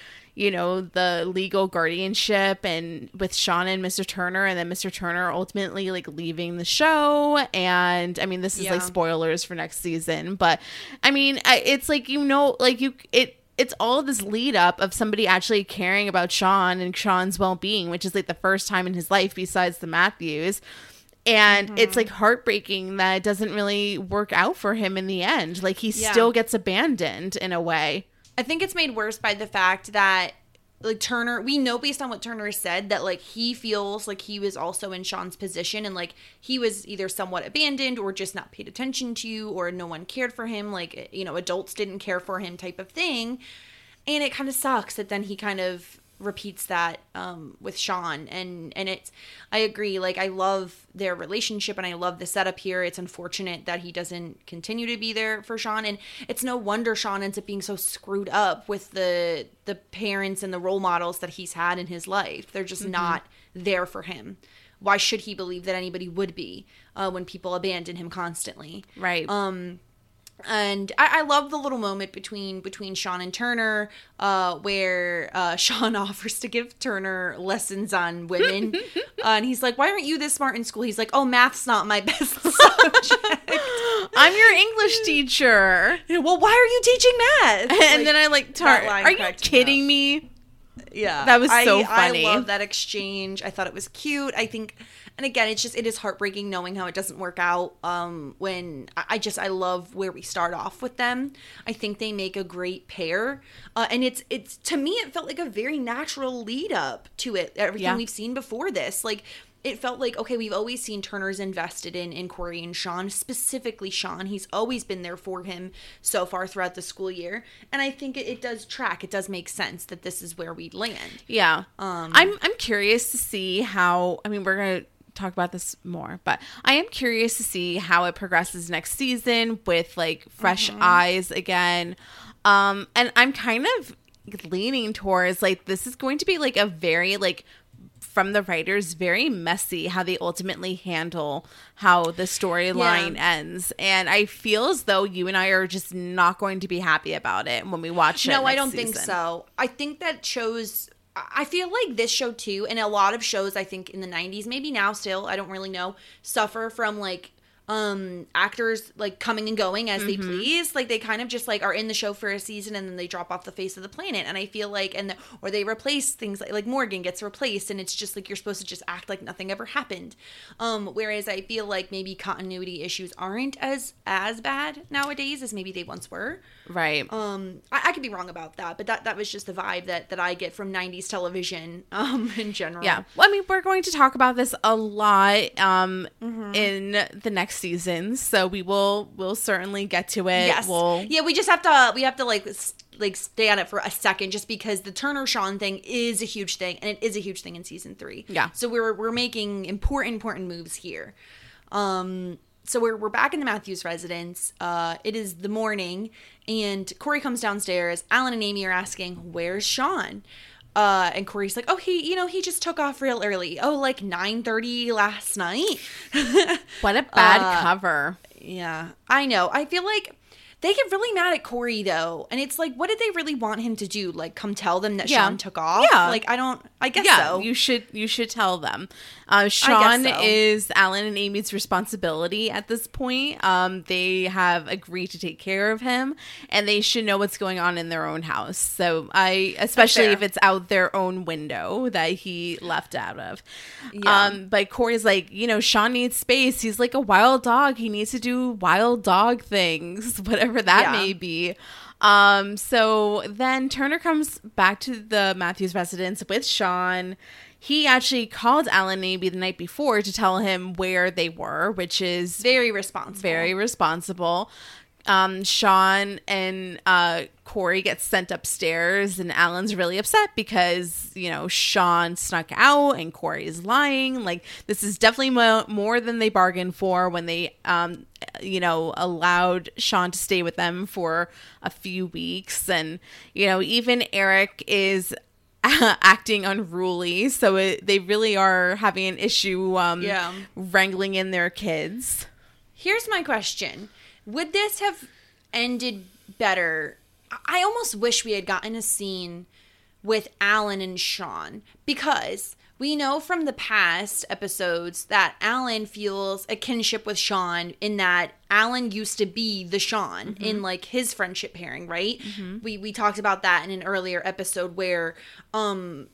the legal guardianship and with Sean and Mr. Turner, and then Mr. Turner ultimately leaving the show. And I mean, this is spoilers for next season, but I mean, it's it's all this lead up of somebody actually caring about Sean and Sean's well-being, which is the first time in his life besides the Matthews. And it's heartbreaking that it doesn't really work out for him in the end. He still gets abandoned in a way. I think it's made worse by the fact that Turner, we know based on what Turner said that he feels like he was also in Sean's position, and he was either somewhat abandoned or just not paid attention to, or no one cared for him, adults didn't care for him type of thing. And it kind of sucks that then he kind of repeats that with Sean, and I agree, I love their relationship and I love the setup here. It's unfortunate that he doesn't continue to be there for Sean, and it's no wonder Sean ends up being so screwed up with the parents and the role models that he's had in his life. They're just not there for him. Why should he believe that anybody would be when people abandon him constantly? Right. And I love the little moment between Sean and Turner where Sean offers to give Turner lessons on women. And he's like, why aren't you this smart in school? He's like, oh, math's not my best subject. I'm your English teacher. Well, why are you teaching math? And then I are you kidding me? Yeah. That was so funny. I love that exchange. I thought it was cute. I think, and again, it is heartbreaking knowing how it doesn't work out when I love where we start off with them. I think they make a great pair. And it's to me, it felt like a very natural lead up to it. Everything we've seen before this. It felt like, okay, we've always seen Turner's invested in Corey and Sean, specifically Sean. He's always been there for him so far throughout the school year. And I think it does track. It does make sense that this is where we'd land. Yeah. I'm curious to see how, I mean, we're going to talk about this more, but I am curious to see how it progresses next season with fresh eyes again. And I'm kind of leaning towards this is going to be a very from the writers, very messy how they ultimately handle how the storyline ends. And I feel as though you and I are just not going to be happy about it when we watch it. No, I don't season. think so. I think that shows, I feel like this show too, and a lot of shows I think in the 90s, maybe now still, I don't really know, suffer from actors coming and going as they please. They kind of just are in the show for a season and then they drop off the face of the planet. And I feel or they replace things like Morgan gets replaced, and it's just you're supposed to just act like nothing ever happened. Whereas I feel maybe continuity issues aren't as bad nowadays as maybe they once were. Right. I could be wrong about that, but that was just the vibe that I get from 90s television in general. Yeah. Well, I mean, we're going to talk about this a lot in the next season, so we'll certainly get to it. Yes. We just have to stay on it for a second, just because the Turner Sean thing is a huge thing, and it is a huge thing in season 3. Yeah. So we're making important moves here. So we're back in the Matthews residence. It is the morning, and Corey comes downstairs. Alan and Amy are asking, "Where's Sean?" And Corey's like, oh, he just took off real early. Oh, like 9:30 last night. What a bad cover. Yeah, I know. I feel like they get really mad at Corey, though. And it's like, what did they really want him to do? Like, come tell them that Sean took off? Yeah. Like, I guess so. You should tell them. Sean so. is Alan and Amy's responsibility at this point. They have agreed to take care of him, and they should know what's going on in their own house. So especially if it's out their own window that he left out of. Yeah. But Corey's like, Sean needs space. He's like a wild dog. He needs to do wild dog things, whatever that may be. So then Turner comes back to the Matthews residence with Sean. He actually called Alan and Amy the night before to tell him where they were, which is very responsible. Very responsible. Sean and Corey get sent upstairs, and Alan's really upset because, Sean snuck out and Corey's lying. Like, this is definitely more than they bargained for when they, allowed Sean to stay with them for a few weeks. And, even Eric is acting unruly. So they really are having an issue wrangling in their kids. Here's my question. Would this have ended better? I almost wish we had gotten a scene with Alan and Sean, because we know from the past episodes that Alan feels a kinship with Sean, in that Alan used to be the Sean in like his friendship pairing, right? We talked about that in an earlier episode where Alan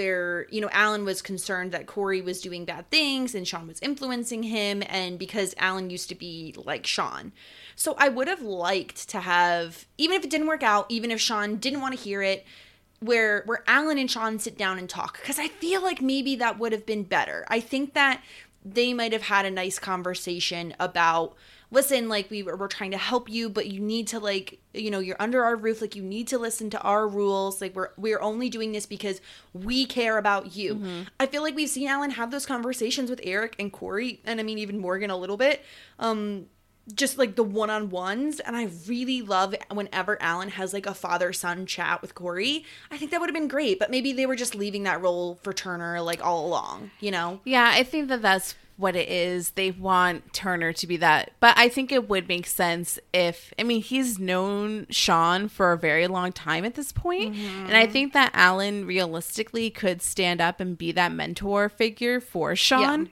was concerned that Corey was doing bad things and Sean was influencing him, and because Alan used to be like Sean. So I would have liked to have, even if it didn't work out, even if Sean didn't want to hear it, where Alan and Sean sit down and talk, because I feel like maybe that would have been better. I think that they might have had a nice conversation about, listen, like, we're trying to help you, but you need to, like, you're under our roof, like, you need to listen to our rules, like, we're only doing this because we care about you. I feel like we've seen Alan have those conversations with Eric and Corey, and I mean even Morgan a little bit, just like the one-on-ones. And I really love whenever Alan has like a father-son chat with Corey. I think that would have been great, but maybe they were just leaving that role for Turner like all along, Yeah, I think that's what it is. They want Turner to be that, but I think it would make sense he's known Sean for a very long time at this point, and I think that Alan realistically could stand up and be that mentor figure for Sean.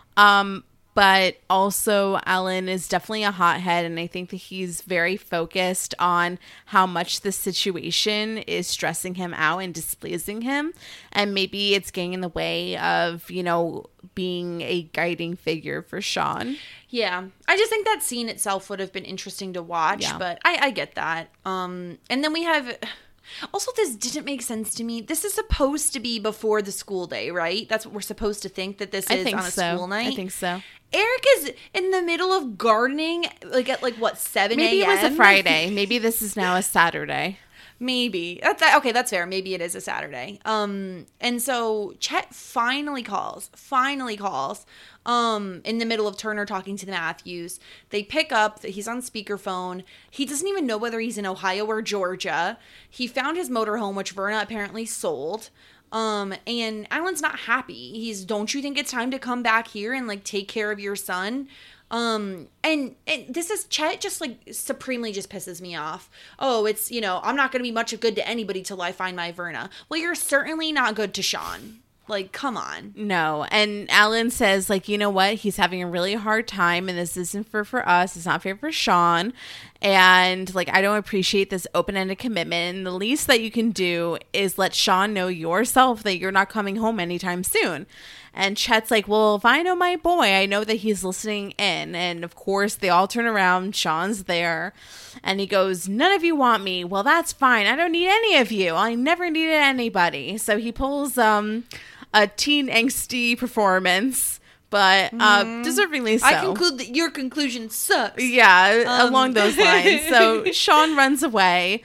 But also Alan is definitely a hothead, and I think that he's very focused on how much the situation is stressing him out and displeasing him. And maybe it's getting in the way of, being a guiding figure for Sean. Yeah. I just think that scene itself would have been interesting to watch, but I get that. And then we have... Also, this didn't make sense to me. This is supposed to be before the school day, right? That's what we're supposed to think that this is on a school night. I think so. Eric is in the middle of gardening, like at 7 a.m.? Maybe it was a Friday. Maybe this is now a Saturday. Maybe. Okay, that's fair. Maybe it is a Saturday. And so Chet finally calls, in the middle of Turner talking to the Matthews. They pick up, he's on speakerphone. He doesn't even know whether he's in Ohio or Georgia. He found his motorhome, which Verna apparently sold. And Alan's not happy. Don't you think it's time to come back here and like take care of your son? And this is Chet just like supremely just pisses me off. Oh, it's, I'm not going to be much good to anybody till I find my Verna. Well, you're certainly not good to Sean. Like, come on. No. And Alan says, like, you know what? He's having a really hard time, and this isn't fair for us. It's not fair for Sean. And, like, I don't appreciate this open-ended commitment. And the least that you can do is let Sean know yourself that you're not coming home anytime soon. And Chet's like, well, if I know my boy, I know that he's listening in. And, of course, they all turn around. Sean's there. And he goes, none of you want me. Well, that's fine. I don't need any of you. I never needed anybody. So he pulls a teen angsty performance, but deservingly so. I conclude that your conclusion sucks. Yeah, along those lines. So Sean runs away,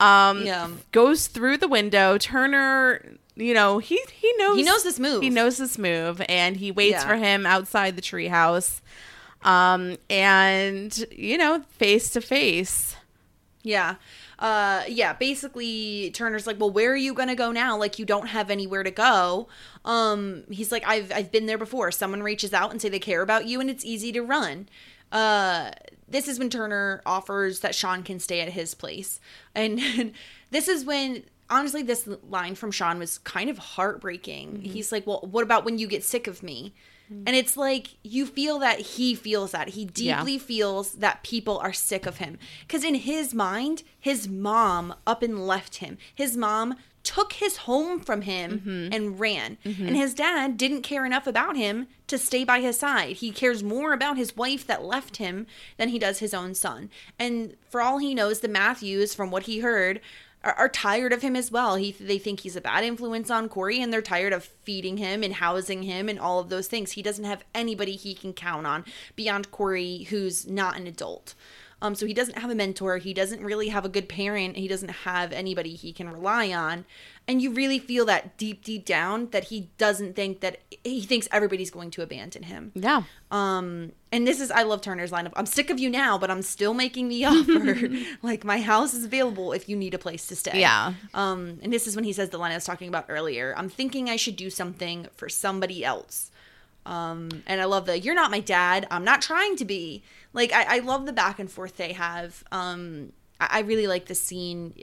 goes through the window. Turner, he knows this move. He knows this move, and he waits for him outside the treehouse. And face to face. Yeah. Basically Turner's like, well, where are you gonna go now? Like, you don't have anywhere to go. He's like, I've been there before. Someone reaches out and say they care about you, and it's easy to run. This is when Turner offers that Sean can stay at his place. And this is when, honestly, this line from Sean was kind of heartbreaking. He's like, well, what about when you get sick of me? And it's like, you feel that he feels that. He deeply feels that people are sick of him. Because in his mind, his mom up and left him. His mom took his home from him and ran. And his dad didn't care enough about him to stay by his side. He cares more about his wife that left him than he does his own son. And for all he knows, the Matthews, from what he heard, are tired of him as well. They think he's a bad influence on Corey, and they're tired of feeding him and housing him and all of those things. He doesn't have anybody he can count on beyond Corey, who's not an adult. So he doesn't have a mentor. He doesn't really have a good parent. He doesn't have anybody he can rely on. And you really feel that deep down that he doesn't think that he thinks everybody's going to abandon him. Yeah. And this is, I love Turner's line of, I'm sick of you now, but I'm still making the offer. Like, my house is available if you need a place to stay. Yeah. And this is when he says the line I was talking about earlier. I'm thinking I should do something for somebody else. And I love you're not my dad. I'm not trying to be. Like, I love the back and forth they have. I really like the scene.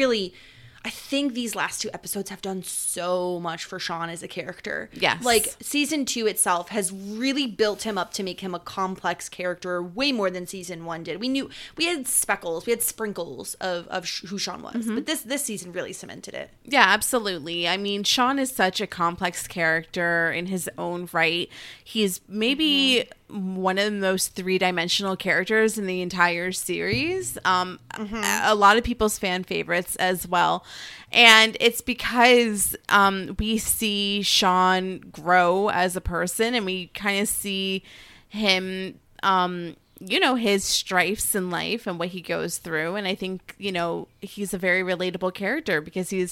I think these last 2 episodes have done so much for Sean as a character. Yes. Like, season 2 itself has really built him up to make him a complex character way more than season 1 did. We had speckles, we had sprinkles of who Sean was, but this season really cemented it. Yeah, absolutely. I mean, Sean is such a complex character in his own right. He's maybe one of the most 3-dimensional characters in the entire series. A lot of people's fan favorites as well. And it's because we see Sean grow as a person, and we kind of see him, his strifes in life and what he goes through. And I think, he's a very relatable character because he's,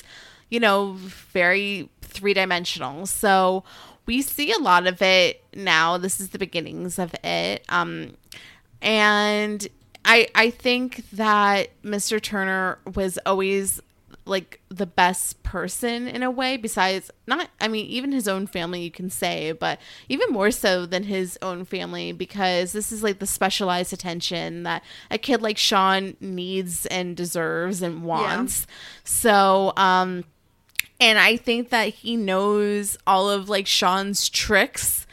very 3-dimensional. So we see a lot of it now. This is the beginnings of it. And I think that Mr. Turner was always like the best person in a way, besides even his own family, you can say, but even more so than his own family, because this is like the specialized attention that a kid like Sean needs and deserves and wants. Yeah. So, and I think that he knows all of like Sean's tricks,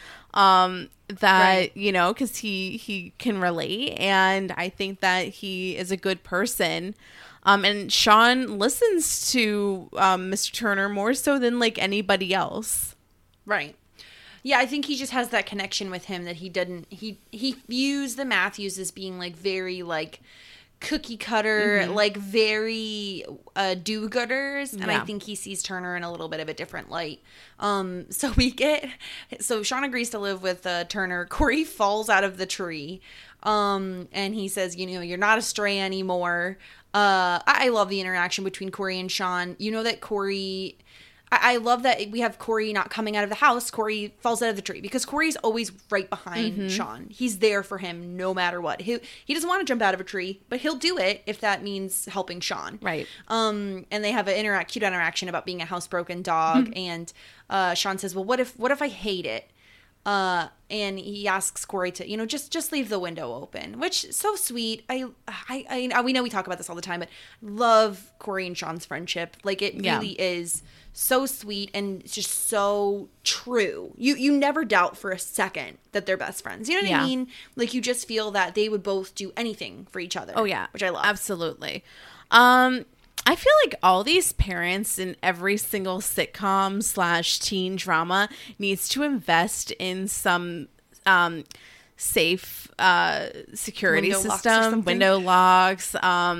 because he can relate. And I think that he is a good person. And Sean listens to Mr. Turner more so than like anybody else. Right. Yeah, I think he just has that connection with him that he views the Matthews as being like very like cookie cutter, like very do-gooders, and I think he sees Turner in a little bit of a different light. So Sean agrees to live with Turner. Corey falls out of the tree, and he says, you're not a stray anymore. I love the interaction between Corey and Sean. That Corey, I love that we have Corey not coming out of the house. Corey falls out of the tree because Corey's always right behind Sean. He's there for him no matter what. He doesn't want to jump out of a tree, but he'll do it if that means helping Sean. Right. And they have a cute interaction about being a housebroken dog. And Sean says, well, what if I hate it? And he asks Corey to, just leave the window open, which is so sweet. We know we talk about this all the time, but love Corey and Sean's friendship. Like, it really is so sweet and it's just so true. You never doubt for a second that they're best friends. You know what I mean? Like, you just feel that they would both do anything for each other. Oh yeah. Which I love. Absolutely. I feel like all these parents in every single sitcom / teen drama needs to invest in some safe security system, window locks,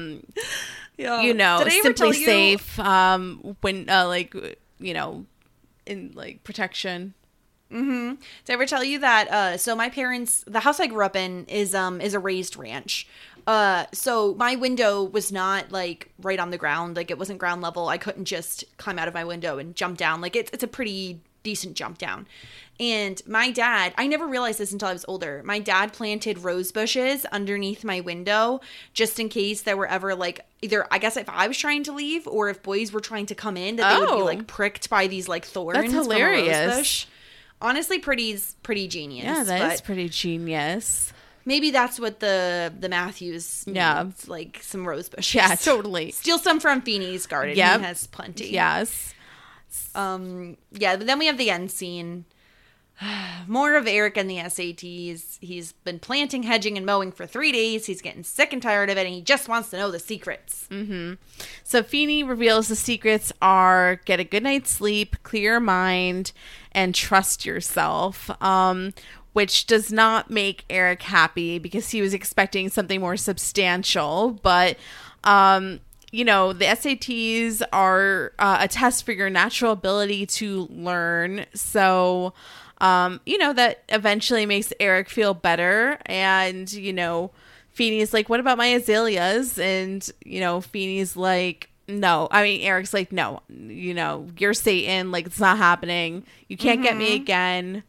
Simply Safe, in like protection. Did I ever tell you that? So my parents, the house I grew up in is a raised ranch. So my window was not like right on the ground. Like, it wasn't ground level. I couldn't just climb out of my window and jump down. Like, it's a pretty decent jump down. And my dad, I never realized this until I was older. My dad planted rose bushes underneath my window just in case there were ever like either, I guess if I was trying to leave or if boys were trying to come in, that they would be like pricked by these like thorns. That's hilarious. From a rose bush. Honestly, pretty genius. Yeah, that is pretty genius. Maybe that's what the Matthews needs, like some rose bushes. Yeah, totally. Steal some from Feeney's garden. Yep. He has plenty. Yes. Yeah, but then we have the end scene. More of Eric and the SATs. He's been planting, hedging, and mowing for 3 days. He's getting sick and tired of it, and he just wants to know the secrets. Mm-hmm. So Feeney reveals the secrets are get a good night's sleep, clear your mind, and trust yourself, which does not make Eric happy because he was expecting something more substantial. But, you know, the SATs are a test for your natural ability to learn. So... you know, that eventually makes Eric feel better. And, you know, Feeney's like, what about my azaleas? And, you know, Feeney's like, no. I mean, Eric's like, no, you know, you're Satan. Like, it's not happening. You can't get me again.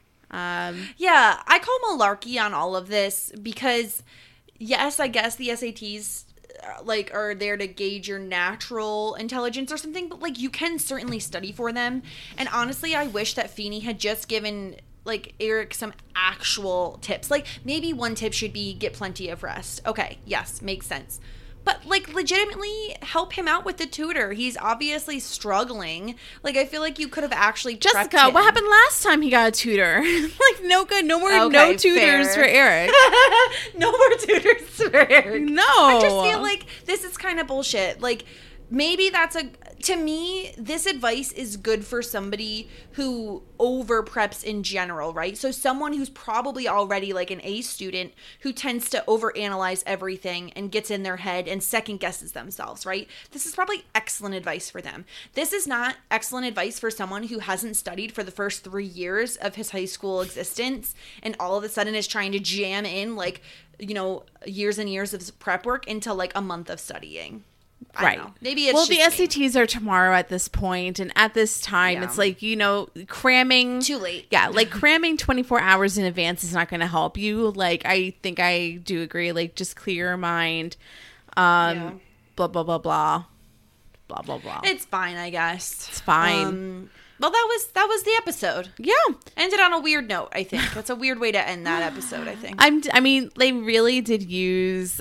Yeah, I call malarkey on all of this because, yes, I guess the SATs like are there to gauge your natural intelligence or something, but like you can certainly study for them. And honestly, I wish that Feeney had just given like Eric some actual tips. Like maybe one tip should be get plenty of rest. Okay, yes, makes sense. But like legitimately help him out with the tutor. He's obviously struggling. Like I feel like you could have actually Jessica, prepped him. what happened last time he got a tutor? Like no good, no more, no tutors for Eric. No more tutors for Eric. No. I just feel like this is kind of bullshit. Like maybe that's to me, this advice is good for somebody who over preps in general, right? So someone who's probably already like an A student who tends to overanalyze everything and gets in their head and second guesses themselves, right? This is probably excellent advice for them. This is not excellent advice for someone who hasn't studied for the first 3 years of his high school existence and all of a sudden is trying to jam in like, you know, years and years of prep work into like a month of studying. I don't know. Maybe it's the SATs are tomorrow at this point, and at this time, it's like, you know, cramming too late. Yeah, like cramming 24 hours in advance is not going to help you. Like, I think I do agree. Like, just clear your mind. Blah blah blah blah, blah blah blah. It's fine, I guess. It's fine. Well, that was the episode. Yeah, ended on a weird note. I think that's a weird way to end that episode. I think. I mean, they really did use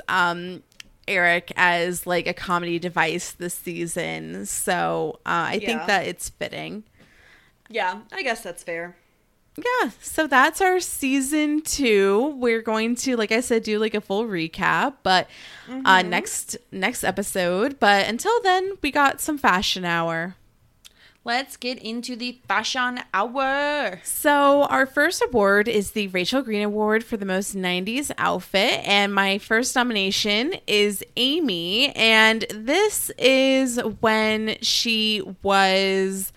Eric as like a comedy device this season, so I think that it's fitting. Yeah, I guess that's fair. Yeah, so that's our season 2. We're going to, like I said, do like a full recap, but next episode. But until then, we got some fashion hour. Let's get into the fashion hour. So our first award is the Rachel Green Award for the most 90s outfit. And my first nomination is Amy. And this is when she was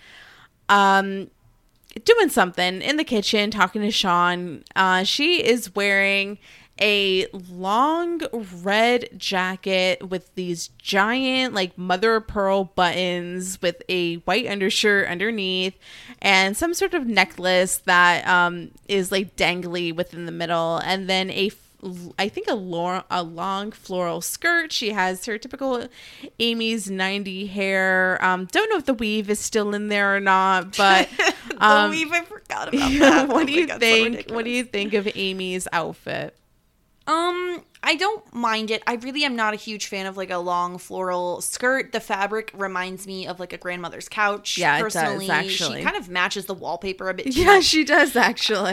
doing something in the kitchen, talking to Sean. She is wearing a long red jacket with these giant like mother of pearl buttons with a white undershirt underneath and some sort of necklace that is like dangly within the middle, and then I think a long floral skirt. She has her typical Amy's 90 hair. Don't know if the weave is still in there or not, but the weave, I forgot about that. What do you think? What do you think of Amy's outfit? I don't mind it. I really am not a huge fan of like a long floral skirt. The fabric reminds me of like a grandmother's couch. Yeah, personally. It does, actually. She kind of matches the wallpaper a bit. Yeah, she does actually.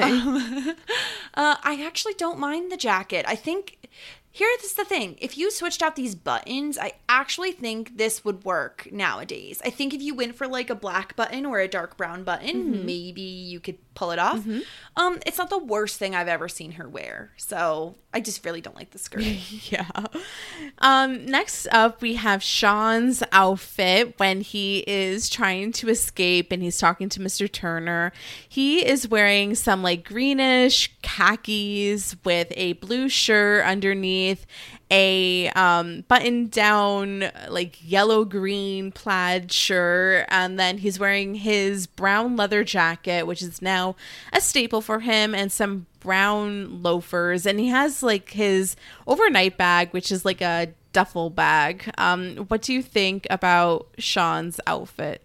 I actually don't mind the jacket. I think here's the thing. If you switched out these buttons, I actually think this would work nowadays. I think if you went for like a black button or a dark brown button, maybe you could pull it off. It's not the worst thing I've ever seen her wear. So I just really don't like the skirt. Yeah. Next up, we have Sean's outfit when he is trying to escape and he's talking to Mr. Turner. He is wearing some like greenish khakis with a blue shirt underneath underneath a button-down, like yellow-green plaid shirt, and then he's wearing his brown leather jacket, which is now a staple for him, and some brown loafers, and he has like his overnight bag, which is like a duffel bag. What do you think about Sean's outfit?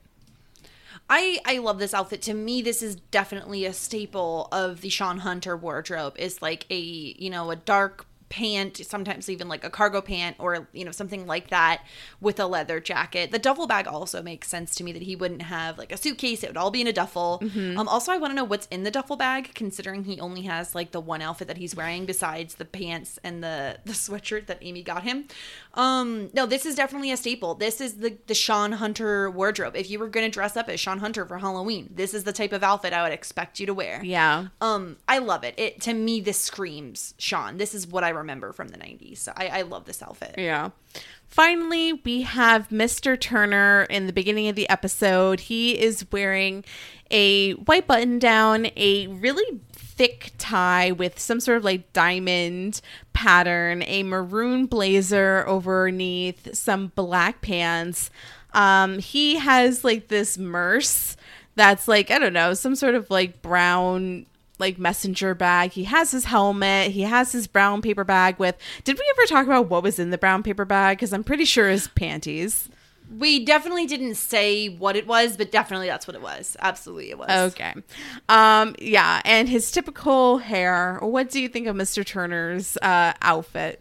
I love this outfit. To me, this is definitely a staple of the Sean Hunter wardrobe. Is like a dark pant, sometimes even like a cargo pant or something like that with a leather jacket. The duffel bag also makes sense to me, that he wouldn't have like a suitcase. It would all be in a duffel. Also, I want to know what's in the duffel bag, considering he only has like the one outfit that he's wearing besides the pants and the sweatshirt that Amy got him. No, this is definitely a staple. This is the Sean Hunter wardrobe. If you were going to dress up as Sean Hunter for Halloween, this is the type of outfit I would expect you to wear. Yeah. I love it. To me, this screams Sean. This is what I remember from the 90s. So I love this outfit. Yeah. Finally, we have Mr. Turner in the beginning of the episode. He is wearing a white button down, a really thick tie with some sort of like diamond pattern, a maroon blazer overneath, some black pants. He has like this merce that's like, I don't know, some sort of like brown like messenger bag. He has his helmet. He has his brown paper bag with, did we ever talk about what was in the brown paper bag? Because I'm pretty sure it's panties. We definitely didn't say what it was, but definitely that's what it was. Absolutely it was. Okay. Yeah. And his typical hair. What do you think of Mr. Turner's outfit?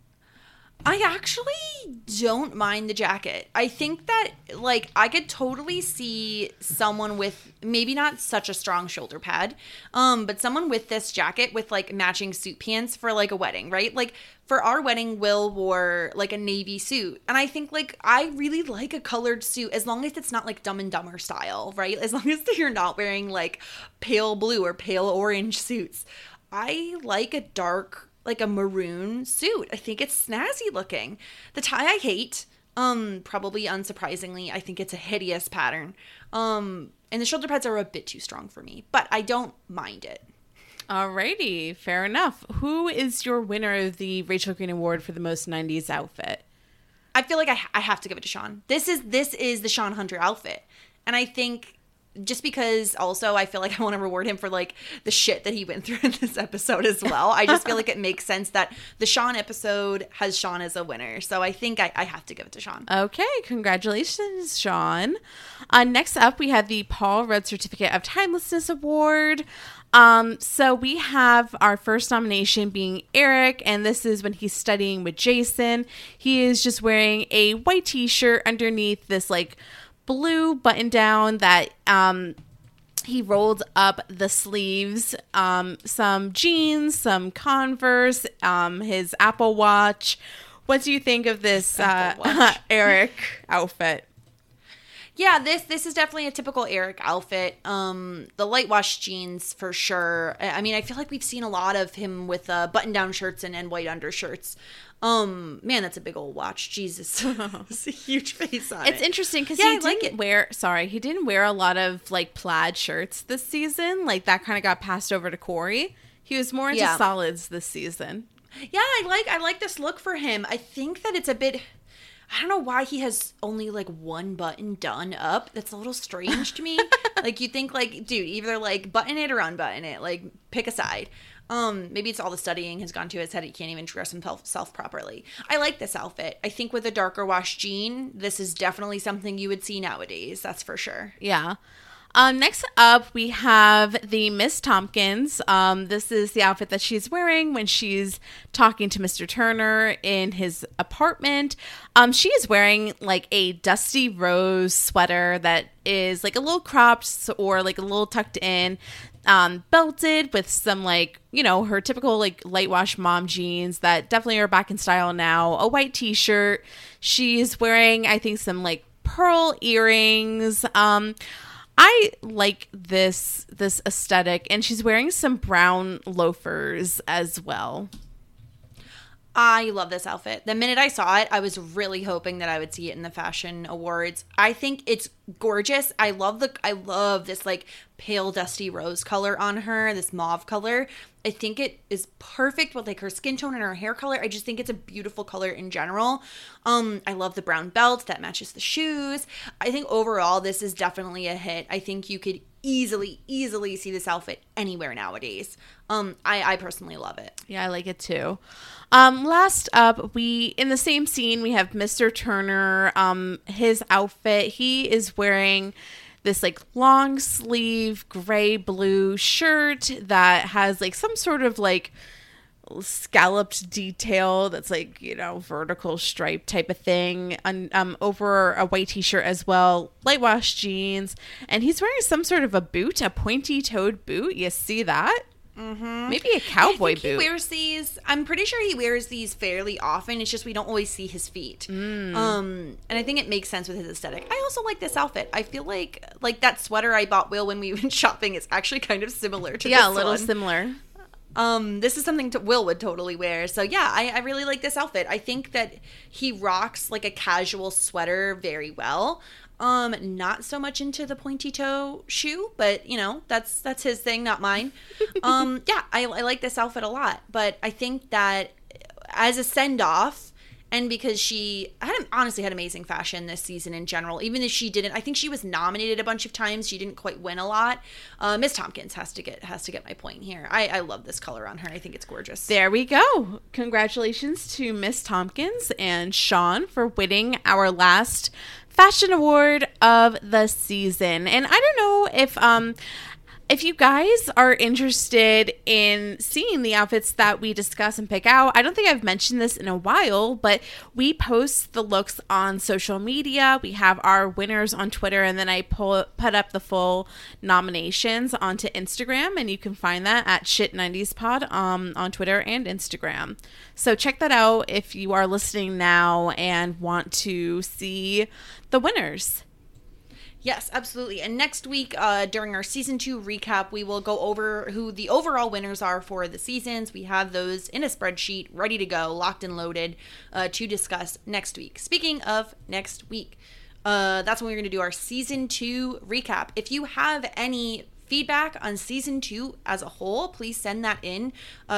I actually don't mind the jacket. I think that, like, I could totally see someone with maybe not such a strong shoulder pad, but someone with this jacket with, like, matching suit pants for, like, a wedding, right? Like, for our wedding, Will wore, like, a navy suit. And I think, like, I really like a colored suit as long as it's not, like, Dumb and Dumber style, right? As long as you're not wearing, like, pale blue or pale orange suits. I like a dark, like a maroon suit. I think it's snazzy looking. The tie I hate, probably unsurprisingly. I think it's a hideous pattern. And the shoulder pads are a bit too strong for me, but I don't mind it. Alrighty, fair enough. Who is your winner of the Rachel Green Award for the most 90s outfit? I feel like I have to give it to Sean. This is the Sean Hunter outfit. And I think just because also I feel like I want to reward him for like the shit that he went through in this episode as well. I just feel like it makes sense that the Sean episode has Sean as a winner. So I think I have to give it to Sean. Okay, congratulations, Sean. Next up, we have the Paul Rudd Certificate of Timelessness Award. So we have our first nomination being Eric, and this is when he's studying with Jason. He is just wearing a white t-shirt underneath this like blue button down that he rolled up the sleeves, some jeans, some Converse, his Apple Watch. What do you think of this Eric outfit? Yeah, this is definitely a typical Eric outfit. The light wash jeans for sure. I mean, I feel like we've seen a lot of him with button down shirts and white undershirts. Man, that's a big old watch. Jesus. It's a huge face on it. It's interesting because he didn't wear a lot of like plaid shirts this season. Like that kind of got passed over to Corey. He was more into solids this season. Yeah, I like this look for him. I think that it's a bit, I don't know why he has only like one button done up. That's a little strange to me. Like you think like, dude, either like button it or unbutton it. Like pick a side. Maybe it's all the studying has gone to his head. He can't even dress himself properly. I like this outfit. I think with a darker wash jean, this is definitely something you would see nowadays. That's for sure. Yeah. Next up, we have the Miss Tompkins. This is the outfit that she's wearing when she's talking to Mr. Turner in his apartment. She is wearing like a dusty rose sweater that is like a little cropped or like a little tucked in, belted with some like, you know, her typical like light wash mom jeans that definitely are back in style now. A white t-shirt. She's wearing, I think, some like pearl earrings. I like this aesthetic, and she's wearing some brown loafers as well. I love this outfit. The minute I saw it, I was really hoping that I would see it in the fashion awards. I think it's gorgeous. I love this like pale dusty rose color on her, this mauve color. I think it is perfect with like her skin tone and her hair color. I just think it's a beautiful color in general. I love the brown belt that matches the shoes. I think overall this is definitely a hit. I think you could easily see this outfit anywhere nowadays. I personally love it. Yeah, I like it too. Last up, in the same scene, we have Mr. Turner. His outfit, he is wearing this like long sleeve gray blue shirt that has like some sort of like scalloped detail that's like, you know, vertical stripe type of thing, and over a white t-shirt as well, light wash jeans, and he's wearing some sort of a boot, a pointy toed boot. You see that? Mm-hmm. Maybe a cowboy boot. He wears these. I'm pretty sure he wears these fairly often. It's just we don't always see his feet. And I think it makes sense with his aesthetic. I also like this outfit. I feel like that sweater I bought Will when we went shopping is actually kind of similar to this a little similar. This is something Will would totally wear. So yeah, I really like this outfit. I think that he rocks like a casual sweater very well. Not so much into the pointy toe shoe, but you know, that's his thing, not mine. Yeah, I like this outfit a lot, but I think that as a send-off, and because she honestly had amazing fashion this season in general, even if she didn't, I think she was nominated a bunch of times. She didn't quite win a lot. Miss Tompkins has to get my point here. I love this color on her. I think it's gorgeous. There we go. Congratulations to Miss Tompkins and Sean for winning our last fashion award of the season. And I don't know if you guys are interested in seeing the outfits that we discuss and pick out. I don't think I've mentioned this in a while, but we post the looks on social media. We have our winners on Twitter, and then I put up the full nominations onto Instagram, and you can find that at Shit90spod on Twitter and Instagram. So check that out if you are listening now and want to see the winners. Yes, absolutely. And next week, during our season 2 recap, we will go over who the overall winners are for the seasons. We have those in a spreadsheet ready to go, locked and loaded, to discuss next week. Speaking of next week, that's when we're going to do our season 2 recap. If you have any feedback on season 2 as a whole, please send that in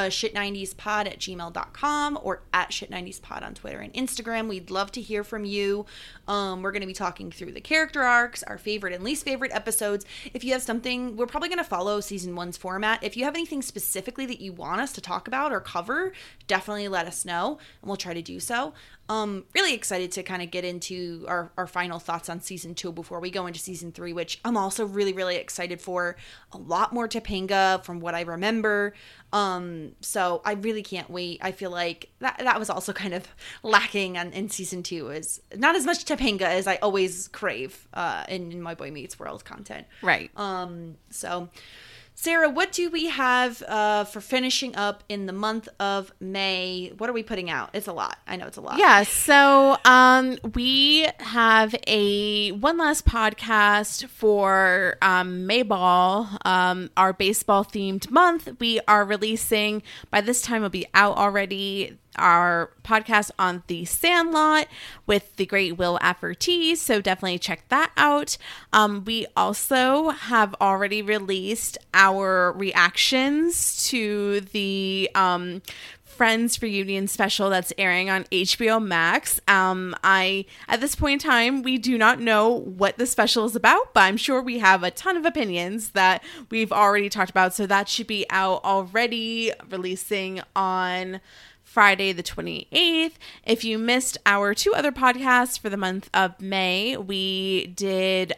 shit90spod@gmail.com or at shit90spod on Twitter and Instagram. We'd love to hear from you. We're going to be talking through the character arcs, our favorite and least favorite episodes. If you have something, we're probably going to follow season 1's format. If you have anything specifically that you want us to talk about or cover, definitely let us know and we'll try to do so. Really excited to kind of get into our final thoughts on season 2 before we go into season 3, which I'm also really, really excited for. A lot more Topanga from what I remember. So I really can't wait. I feel like that was also kind of lacking in season 2, is not as much Topanga as I always crave in my Boy Meets World content. Right. So Sarah, what do we have for finishing up in the month of May? What are we putting out? It's a lot. I know it's a lot. Yeah. So we have one last podcast for May Ball, our baseball themed month. We are releasing, by this time it'll be out already, our podcast on The Sandlot with the great Will Afferty, so definitely check that out. We also have already released our reactions to the Friends reunion special that's airing on HBO Max. At this point in time, we do not know what the special is about, but I'm sure we have a ton of opinions that we've already talked about, so that should be out already, releasing on Friday the 28th. If you missed our 2 other podcasts for the month of May, we did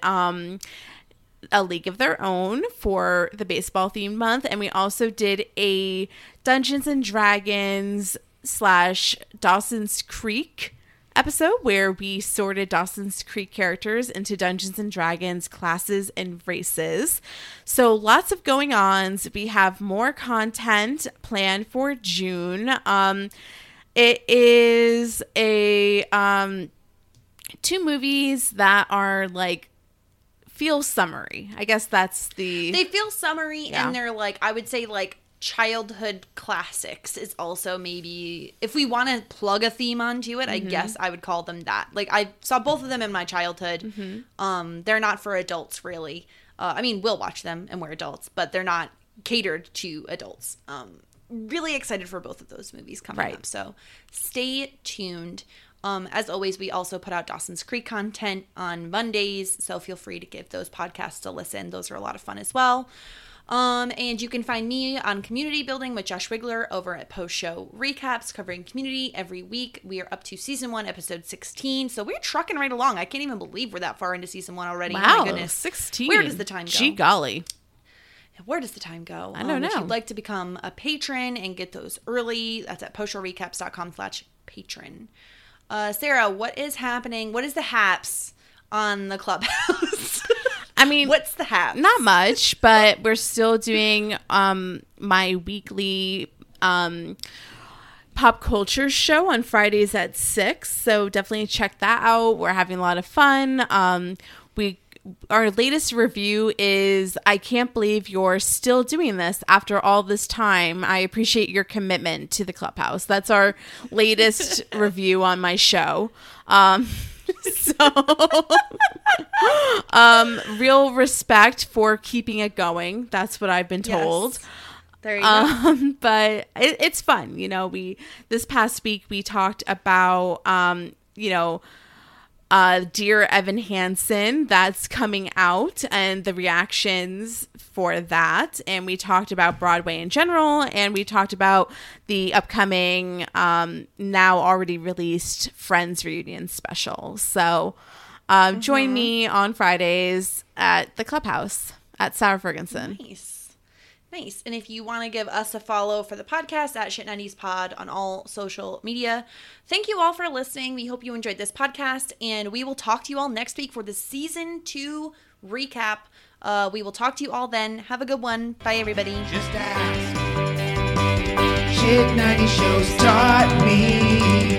A League of Their Own for the baseball themed month, and we also did a Dungeons and Dragons / Dawson's Creek episode where we sorted Dawson's Creek characters into Dungeons and Dragons classes and races. So lots of going ons. We have more content planned for June. It is a 2 movies that are like feel summery. I guess that's the... They feel summery, and they're like, I would say like childhood classics is also maybe, if we want to plug a theme onto it, I guess I would call them that. Like, I saw both of them in my childhood. They're not for adults, really. I mean, we'll watch them and we're adults, but they're not catered to adults. Really excited for both of those movies coming up, so stay tuned. As always, we also put out Dawson's Creek content on Mondays, so feel free to give those podcasts a listen. Those are a lot of fun as well. And you can find me on Community Building with Josh Wigler over at Post Show Recaps, covering Community every week. We are up to Season 1, Episode 16, so we're trucking right along. I can't even believe we're that far into Season 1 already. Wow, oh my goodness. 16. Where does the time go? Gee golly. Where does the time go? I don't know. If you'd like to become a patron and get those early, that's at postshowrecaps.com/patron. Sarah, what is happening? What is the haps on the Clubhouse? I mean, what's the haps? Not much, but we're still doing my weekly pop culture show on Fridays at 6. So definitely check that out. We're having a lot of fun. Our latest review is, I can't believe you're still doing this after all this time. I appreciate your commitment to the Clubhouse. That's our latest review on my show. Real respect for keeping it going. That's what I've been told. Yes. There you go. But it's fun. You know, this past week we talked about, Dear Evan Hansen, that's coming out, and the reactions for that. And we talked about Broadway in general, and we talked about the upcoming, now already released Friends reunion special. So join me on Fridays at the Clubhouse at Sarah Ferguson. Nice. And if you want to give us a follow for the podcast at Shit90spod on all social media. Thank you all for listening. We hope you enjoyed this podcast, and we will talk to you all next week for the Season 2 recap. We will talk to you all then. Have a good one. Bye, everybody. Just ask. Shit 90 shows taught me.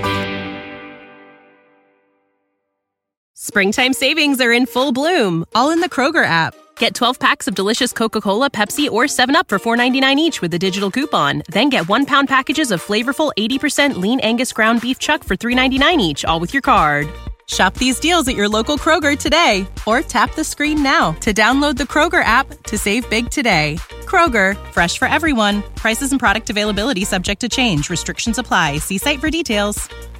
Springtime savings are in full bloom, all in the Kroger app. Get 12 packs of delicious Coca-Cola, Pepsi, or 7-Up for $4.99 each with a digital coupon. Then get 1-pound packages of flavorful 80% lean Angus ground beef chuck for $3.99 each, all with your card. Shop these deals at your local Kroger today, or tap the screen now to download the Kroger app to save big today. Kroger, fresh for everyone. Prices and product availability subject to change. Restrictions apply. See site for details.